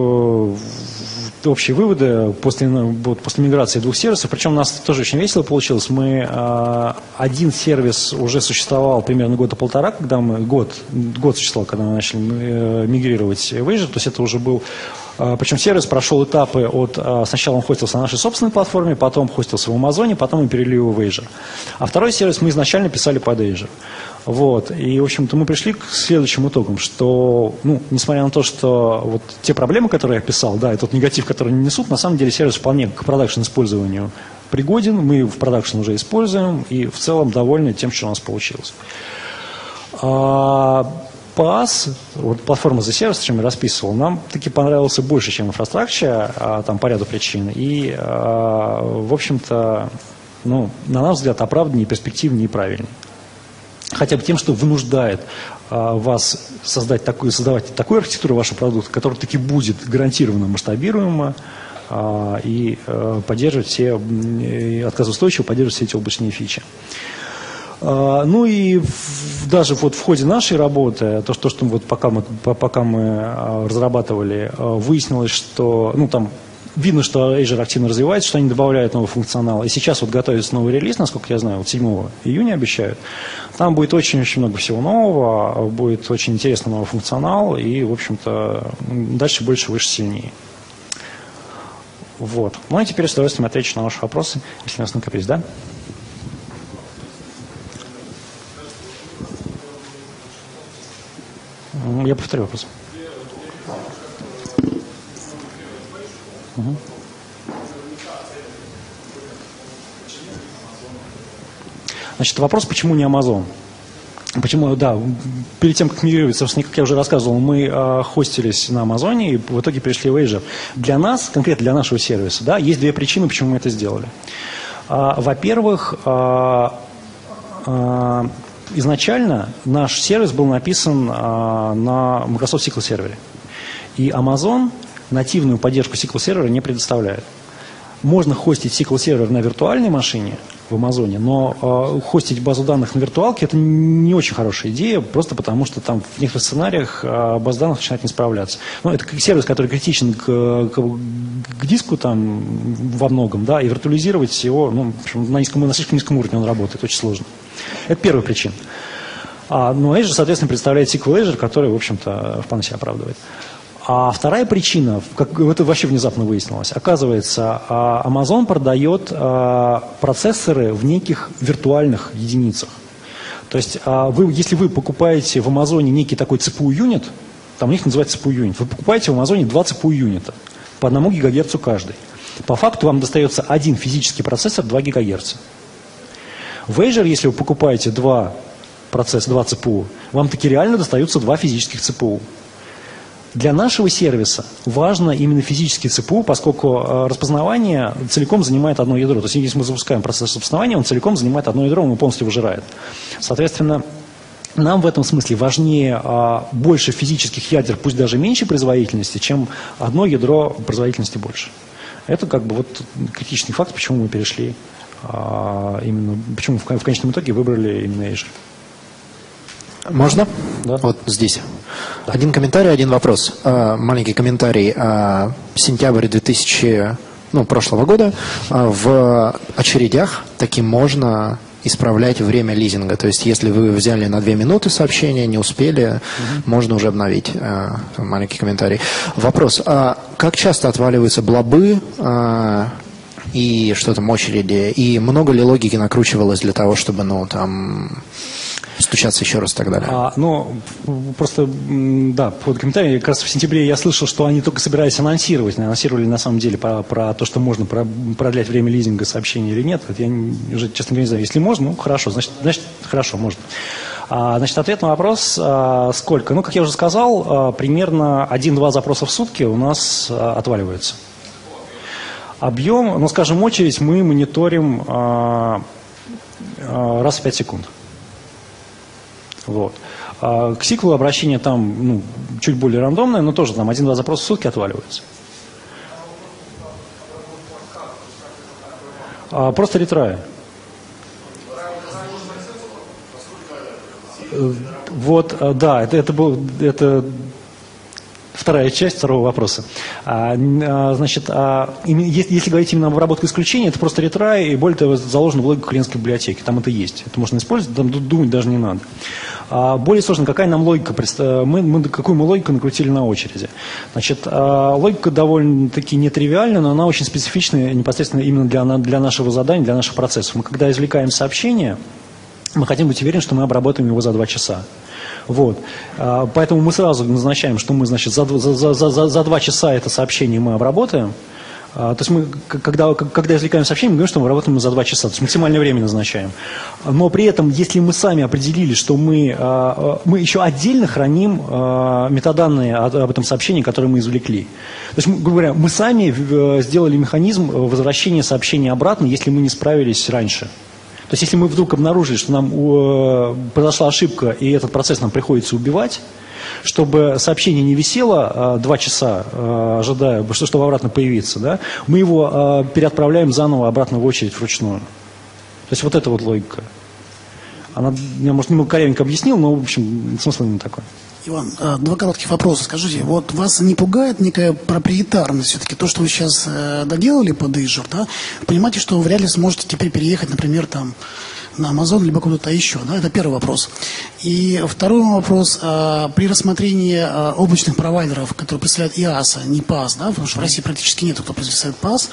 общие выводы после миграции двух сервисов. Причем у нас тоже очень весело получилось. Один сервис уже существовал примерно года полтора, когда год существовал, когда мы начали мигрировать в Azure. То есть это уже был Причем сервис прошел этапы сначала он хостился на нашей собственной платформе, потом хостился в Амазоне, потом мы перевели его в Azure. А второй сервис мы изначально писали под Azure. Вот. И, в общем-то, мы пришли к следующим итогам, что, несмотря на то, что вот те проблемы, которые я писал, да, и тот негатив, который они несут, на самом деле сервис вполне к продакшн-использованию пригоден, мы в продакшн уже используем, и в целом довольны тем, что у нас получилось. PaaS, вот платформа за сервис, чем я расписывал, нам таки понравился больше, чем Infrastructure, там по ряду причин, и, в общем-то, на наш взгляд, оправданнее, перспективнее и правильнее. Хотя бы тем, что вынуждает вас создавать такую архитектуру вашего продукта, которая таки будет гарантированно масштабируема и поддерживать отказоустойчиво поддерживать все эти облачные фичи. И даже вот в ходе нашей работы, то, что вот пока мы разрабатывали, выяснилось, что, там видно, что Azure активно развивается, что они добавляют новый функционал. И сейчас вот готовится новый релиз, насколько я знаю, вот 7 июня обещают. Там будет очень-очень много всего нового, будет очень интересный новый функционал, и, в общем-то, дальше больше, выше, сильнее. Вот. И теперь с удовольствием отвечу на ваши вопросы, если у нас накопились, да? Я повторю вопрос. Угу. Значит, вопрос, почему не Amazon? Почему, да, перед тем, как мигрировать, собственно, как я уже рассказывал, мы хостились на Амазоне и в итоге пришли в Azure. Для нас, конкретно для нашего сервиса, да, есть две причины, почему мы это сделали. Во-первых, изначально наш сервис был написан на Microsoft SQL сервере. И Amazon нативную поддержку SQL сервера не предоставляет. Можно хостить SQL сервер на виртуальной машине в Амазоне, но хостить базу данных на виртуалке – это не очень хорошая идея, просто потому что там в некоторых сценариях база данных начинает не справляться. Это сервис, который критичен к диску там во многом, да, и виртуализировать его, на слишком низком уровне он работает, очень сложно. Это первая причина. Но Azure, соответственно, представляет SQL Azure, который, в общем-то, вполне себя оправдывает. А вторая причина, как это вообще внезапно выяснилось, оказывается, Amazon продает процессоры в неких виртуальных единицах. То есть, если вы покупаете в Амазоне некий такой CPU-юнит, там у них называется CPU-юнит, вы покупаете в Амазоне 2 CPU-юнита по 1 ГГц каждый. По факту вам достается один физический процессор 2 ГГц. В Azure, если вы покупаете 2 CPU, вам таки реально достаются 2 физических CPU. Для нашего сервиса важно именно физический ЦПУ, поскольку распознавание целиком занимает одно ядро. То есть если мы запускаем процесс распознавания, он целиком занимает одно ядро, он его полностью выжирает. Соответственно, нам в этом смысле важнее больше физических ядер, пусть даже меньшей производительности, чем одно ядро производительности больше. Это критичный факт, почему мы перешли почему в конечном итоге выбрали именно Azure. Можно? Да. Вот здесь. Да. Один комментарий, один вопрос. Маленький комментарий. Сентябрь прошлого года в очередях таки можно исправлять время лизинга. То есть, если вы взяли на 2 минуты сообщение, не успели, можно уже обновить. Маленький комментарий. Вопрос. Как часто отваливаются блобы и что там очереди? И много ли логики накручивалось для того, чтобы, стучаться еще раз и так далее? Просто, да, под комментарий, как раз в сентябре я слышал, что они только собирались анонсировали на самом деле про то, что можно продлять время лизинга сообщений или нет. Я уже, честно говоря, не знаю. Если можно, хорошо, значит хорошо, можно. Значит, ответ на вопрос, сколько? Как я уже сказал, примерно 1-2 запроса в сутки у нас отваливаются. Объем, скажем, очередь мы мониторим раз в 5 секунд. Вот. К SQL обращение там чуть более рандомное, но тоже там 1-2 запроса в сутки отваливаются. Просто ретраи. Да, это Вторая часть второго вопроса. Значит, если говорить именно об обработке исключений, это просто ретрай, и более того, заложено в логику клиентской библиотеки. Там это есть. Это можно использовать, там думать даже не надо. Более сложно, какая нам логика, какую мы логику накрутили на очереди. Значит, логика довольно-таки нетривиальная, но она очень специфичная непосредственно именно для нашего задания, для наших процессов. Мы когда извлекаем сообщение, мы хотим быть уверены, что мы обработаем его за 2 часа. Вот. Поэтому мы сразу назначаем, что мы, значит, за 2 часа это сообщение мы обработаем. То есть мы, когда извлекаем сообщение, мы говорим, что мы работаем за 2 часа, то есть максимальное время назначаем. Но при этом, если мы сами определили, что мы еще отдельно храним метаданные об этом сообщении, которое мы извлекли. То есть, грубо говоря, мы сами сделали механизм возвращения сообщения обратно, если мы не справились раньше. То есть, если мы вдруг обнаружили, что нам произошла ошибка, и этот процесс нам приходится убивать, чтобы сообщение не висело 2 часа, ожидая, чтобы обратно появиться, да, мы его переотправляем заново обратно в очередь вручную. То есть, вот эта вот логика. Я, может, немного корявенько объяснил, но, в общем, смысл именно такой. Иван, 2 коротких вопроса. Скажите, вот вас не пугает некая проприетарность все-таки, то, что вы сейчас доделали под Azure, да? Понимаете, что вы вряд ли сможете теперь переехать, например, там, на Amazon, либо куда-то еще, да? Это первый вопрос. И второй вопрос, при рассмотрении облачных провайдеров, которые представляют IaaS, не PaaS, да? Потому что в России практически нет, кто представляет PaaS.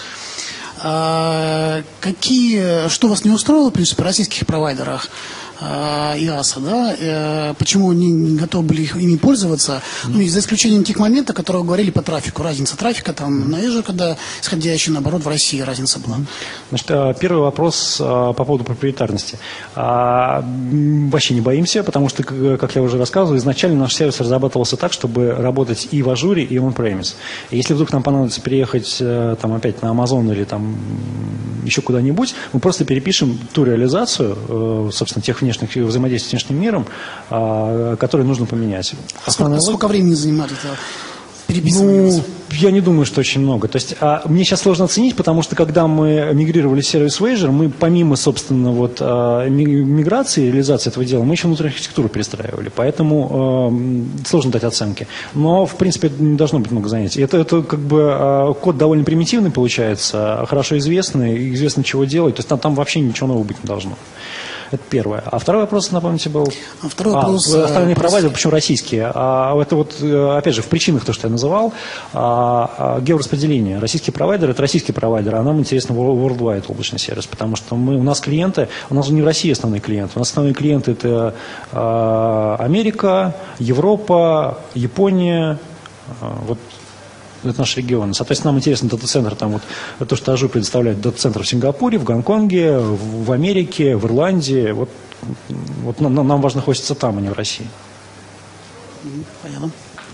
Что вас не устроило, в принципе, в российских провайдерах IaaS, да, почему не готовы были ими пользоваться, ну, и за исключением тех моментов, которые вы говорили по трафику, разница трафика там на Azure, когда исходящий, наоборот, в России разница была. Значит, первый вопрос по поводу проприетарности. Вообще не боимся, потому что, как я уже рассказывал, изначально наш сервис разрабатывался так, чтобы работать и в Azure, и on-premise. Если вдруг нам понадобится переехать там, опять на Amazon или там еще куда-нибудь, мы просто перепишем ту реализацию, собственно, тех внешних взаимодействий с внешним миром, которые нужно поменять. Сколько времени занимает это переписывание? Ну, я не думаю, что очень много. То есть, мне сейчас сложно оценить, потому что когда мы мигрировали сервис в Azure, мы помимо, собственно, вот, миграции, реализации этого дела, мы еще внутреннюю архитектуру перестраивали. Поэтому сложно дать оценки. Но, в принципе, не должно быть много занятий. Это как бы код довольно примитивный получается, хорошо известный, известно, чего делать. То есть там вообще ничего нового быть не должно. Это первое. А второй вопрос, напомните, был? Второй вопрос... Остальные провайдеры, почему российские? Это вот, опять же, в причинах, то, что я называл, геораспределение. Российские провайдеры – это российские провайдеры, а нам интересно worldwide облачный сервис, потому что у нас клиенты, у нас не в России основные клиенты. У нас основные клиенты – это Америка, Европа, Япония, вот. Это наш регион. Соответственно, нам интересно дата-центр, там вот то, что Azure предоставляет дата-центр в Сингапуре, в Гонконге, в Америке, в Ирландии. Вот нам важно хоститься там, а не в России. Понятно.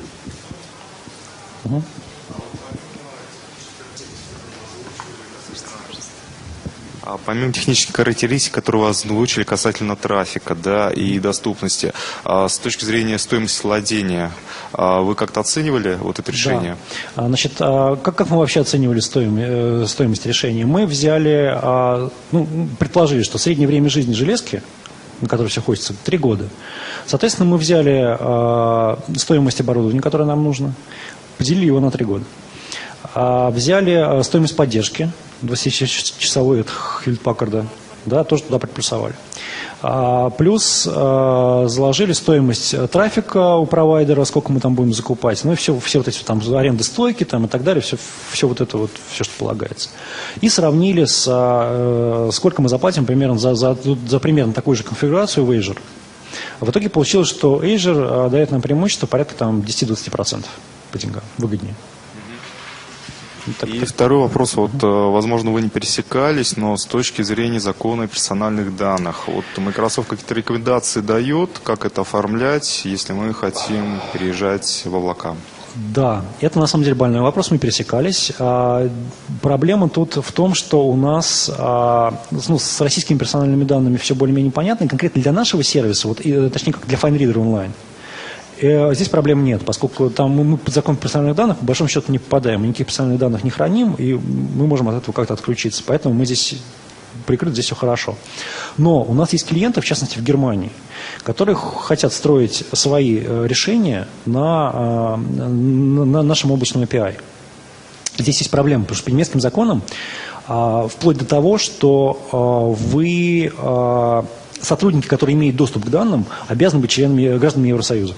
Угу. Помимо технических характеристик, которые вы озвучили касательно трафика, да, и доступности, с точки зрения стоимости владения, вы как-то оценивали вот это решение? Да. Значит, как мы вообще оценивали стоимость решения? Мы взяли, предположили, что среднее время жизни железки, на которой все хочется, 3 года. Соответственно, мы взяли стоимость оборудования, которое нам нужно, поделили его на 3 года. Взяли стоимость поддержки, 20-часовой от Хьюлетт-Паккарда, да, тоже туда приплюсовали. Плюс заложили стоимость трафика у провайдера, сколько мы там будем закупать, ну и все вот эти там аренды стойки там, и так далее, все вот это вот, все, что полагается. И сравнили сколько мы заплатим примерно за примерно такую же конфигурацию в Azure. В итоге получилось, что Azure дает нам преимущество порядка там 10-20% по деньгам, выгоднее. И второй вопрос, вот, возможно, вы не пересекались, но с точки зрения закона о персональных данных, вот Microsoft какие-то рекомендации дает, как это оформлять, если мы хотим переезжать в облака? Да, это на самом деле больной вопрос, мы пересекались. Проблема тут в том, что у нас с российскими персональными данными все более-менее понятно, и конкретно для нашего сервиса, точнее, как для FineReader онлайн. Здесь проблем нет, поскольку там мы под закон персональных данных по большому счету не попадаем, мы никаких персональных данных не храним, и мы можем от этого как-то отключиться. Поэтому мы здесь прикрыт, здесь все хорошо. Но у нас есть клиенты, в частности в Германии, которые хотят строить свои решения на нашем облачном API. Здесь есть проблема, потому что по немецким законам вплоть до того, что вы, сотрудники, которые имеют доступ к данным, обязаны быть гражданами Евросоюза.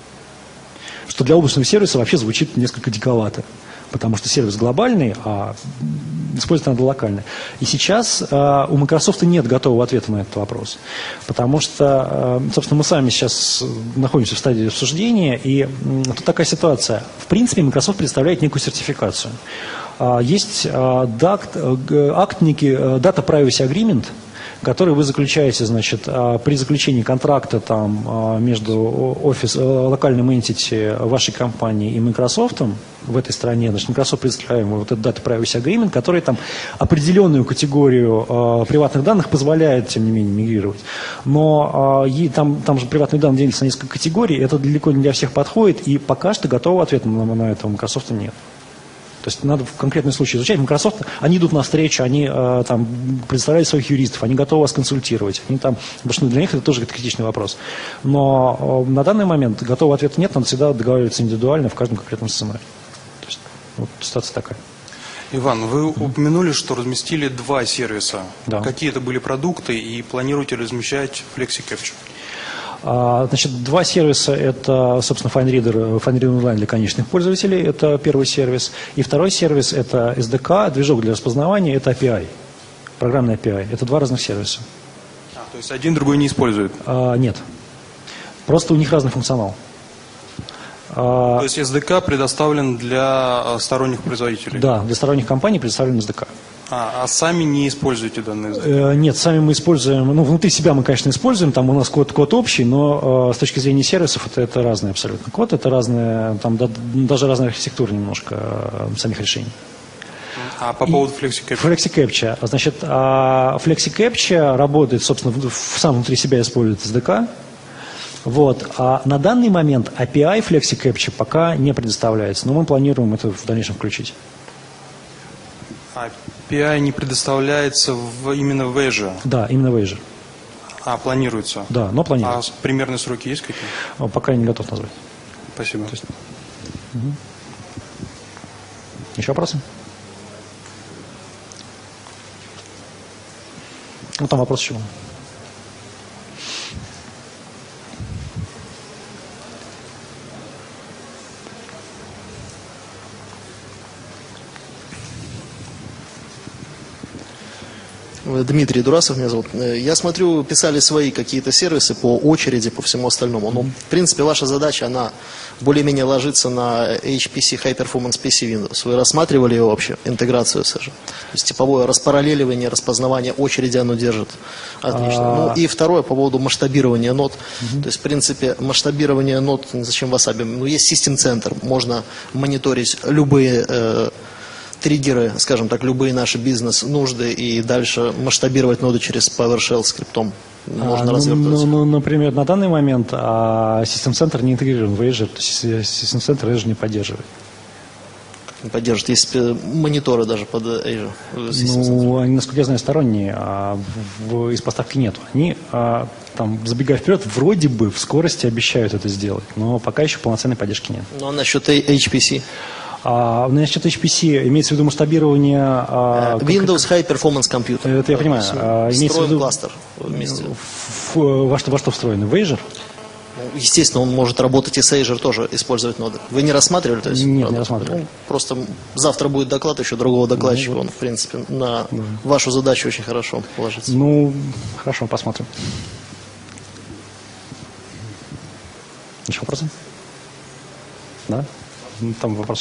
Что для облачного сервиса вообще звучит несколько диковато, потому что сервис глобальный, а использовать надо локально. И сейчас у Microsoft нет готового ответа на этот вопрос, потому что, собственно, мы сами сейчас находимся в стадии обсуждения, и тут такая ситуация. В принципе, Microsoft представляет некую сертификацию. Есть акт, некий Data Privacy Agreement, который вы заключаете, значит, при заключении контракта там, между локальным entity вашей компании и Microsoft в этой стране. Значит, Microsoft предоставляет вот этот Data Privacy Agreement, который там определенную категорию приватных данных позволяет, тем не менее, мигрировать. Но там же приватные данные делятся на несколько категорий, это далеко не для всех подходит, и пока что готового ответа на это у Microsoft нет. То есть надо в конкретный случай изучать. Microsoft, они идут навстречу, они там представляют своих юристов, они готовы вас консультировать. Они там, потому что для них это тоже критичный вопрос. Но на данный момент готового ответа нет, надо всегда договариваться индивидуально в каждом конкретном сценарии. То есть вот ситуация такая. Иван, вы упомянули, что разместили 2 сервиса. Да. Какие это были продукты и планируете размещать FlexiCapture? Значит, 2 сервиса – это, собственно, FineReader Online для конечных пользователей, это первый сервис. И второй сервис – это SDK, движок для распознавания, это API, программный API. Это 2 разных сервиса. То есть один другой не использует? Нет. Просто у них разный функционал. То есть SDK предоставлен для сторонних производителей? Да, для сторонних компаний предоставлен SDK. А сами не используете данные SDK? Нет, сами мы используем, внутри себя мы, конечно, используем, там у нас код общий, но с точки зрения сервисов это разный абсолютно код, это разные, там даже разная архитектура немножко самих решений. А по поводу FlexiCapture? FlexiCapture. Значит, FlexiCapture работает, собственно, сам внутри себя использует SDK. Вот. А на данный момент API FlexiCapture пока не предоставляется, но мы планируем это в дальнейшем включить. API не предоставляется именно в Azure? Да, именно в Azure. Планируется? Да, но планируется. А примерные сроки есть какие-то? Пока я не готов назвать. Спасибо. Еще вопросы? Там вопрос еще. Дмитрий Дурасов меня зовут. Я смотрю, писали свои какие-то сервисы по очереди, по всему остальному. Но, в принципе, ваша задача, она более-менее ложится на HPC, High Performance PC Windows. Вы рассматривали ее вообще, интеграцию с Azure? То есть типовое распараллеливание, распознавание очереди оно держит. Отлично. И второе, по поводу масштабирования нод. То есть, в принципе, масштабирование нод, зачем в Wasabi? Есть систем-центр, можно мониторить любые триггеры, скажем так, любые наши бизнес-нужды и дальше масштабировать ноды через PowerShell скриптом. Можно развертывать. Например, на данный момент систем-центр не интегрирован в Azure, то есть систем-центр Azure не поддерживает. Не поддерживает. Есть мониторы даже под Azure. Они, насколько я знаю, сторонние, из поставки нет. Они, там, забегая вперед, вроде бы в скорости обещают это сделать, но пока еще полноценной поддержки нет. Ну а насчет HPC? Насчет HPC имеется в виду масштабирование... Windows High Performance Computer. Это я понимаю. Имеется в виду кластер вместе. Во что встроено? В Azure? Естественно, он может работать и с Azure тоже, использовать ноды. Вы не рассматривали? То есть, нет, не рассматривали. Просто завтра будет доклад еще другого докладчика. Он, в принципе, на вашу задачу очень хорошо ложится. Хорошо, посмотрим. Еще вопросы? Да? Там вопрос.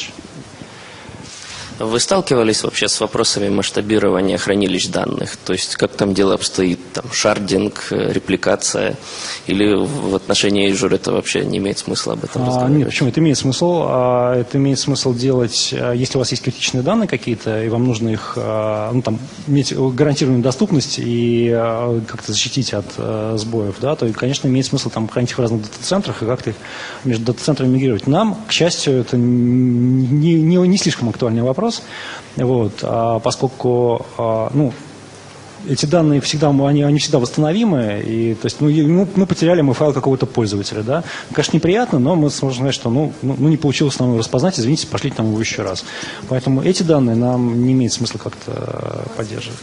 Вы сталкивались вообще с вопросами масштабирования хранилищ данных? То есть, как там дело обстоит? Там, шардинг, репликация? Или в отношении Azure это вообще не имеет смысла об этом разговаривать? Нет, почему? Это имеет смысл. Это имеет смысл делать, если у вас есть критичные данные какие-то, и вам нужно их иметь гарантированную доступность и как-то защитить от сбоев, да, то, конечно, имеет смысл там хранить их в разных дата-центрах и как-то их между дата-центрами мигрировать. Нам, к счастью, это не слишком актуальный вопрос. Вот, поскольку эти данные всегда, они всегда восстановимы, и, то есть, мы потеряли файл какого-то пользователя, да. Конечно, неприятно, но мы сможем сказать, что, не получилось нам его распознать, извините, пошлите нам его еще раз. Поэтому эти данные нам не имеет смысла как-то поддерживать.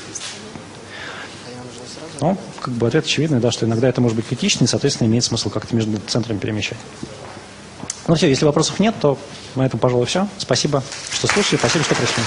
Ответ очевидный, да, что иногда это может быть критично, и, соответственно, имеет смысл как-то между центрами перемещать. Ну все, если вопросов нет, то на этом, пожалуй, все. Спасибо, что слушали, спасибо, что пришли.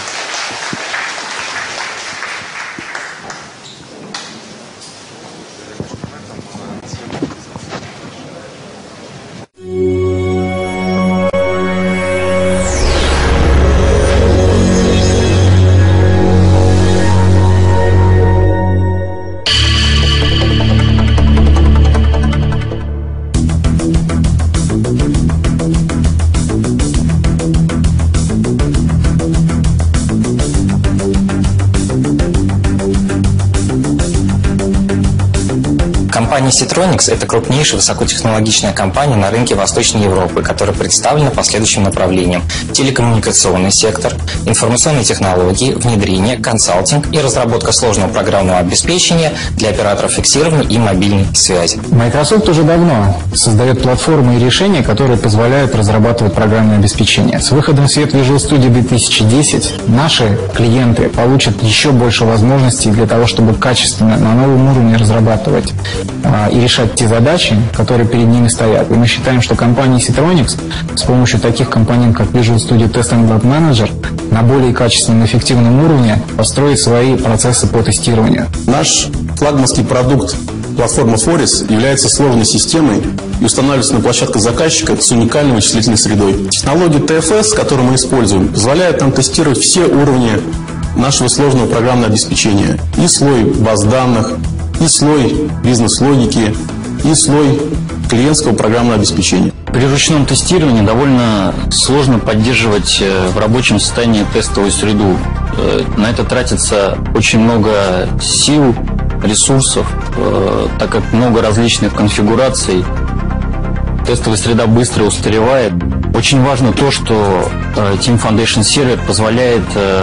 Компания Citronics – это крупнейшая высокотехнологичная компания на рынке Восточной Европы, которая представлена по следующим направлениям: телекоммуникационный сектор, информационные технологии, внедрение, консалтинг и разработка сложного программного обеспечения для операторов фиксированной и мобильной связи. Microsoft уже давно создает платформы и решения, которые позволяют разрабатывать программное обеспечение. С выходом в свет Visual Studio 2010 наши клиенты получат еще больше возможностей для того, чтобы качественно на новом уровне разрабатывать и решать те задачи, которые перед ними стоят. И мы считаем, что компания Citronics с помощью таких компонентов, как Visual Studio Test and Web Manager, на более качественном и эффективном уровне построит свои процессы по тестированию. Наш флагманский продукт платформа Foris является сложной системой и устанавливается на площадках заказчика с уникальной вычислительной средой. Технология TFS, которую мы используем, позволяет нам тестировать все уровни нашего сложного программного обеспечения. И слой баз данных, и слой бизнес-логики, и слой клиентского программного обеспечения. При ручном тестировании довольно сложно поддерживать в рабочем состоянии тестовую среду. На это тратится очень много сил, ресурсов, так как много различных конфигураций. Тестовая среда быстро устаревает. Очень важно то, что Team Foundation Server позволяет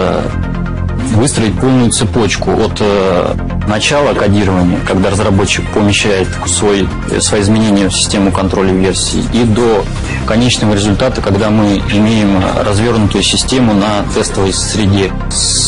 выстроить полную цепочку от начала кодирования, когда разработчик помещает свои изменения в систему контроля версий, и до конечного результата, когда мы имеем развернутую систему на тестовой среде.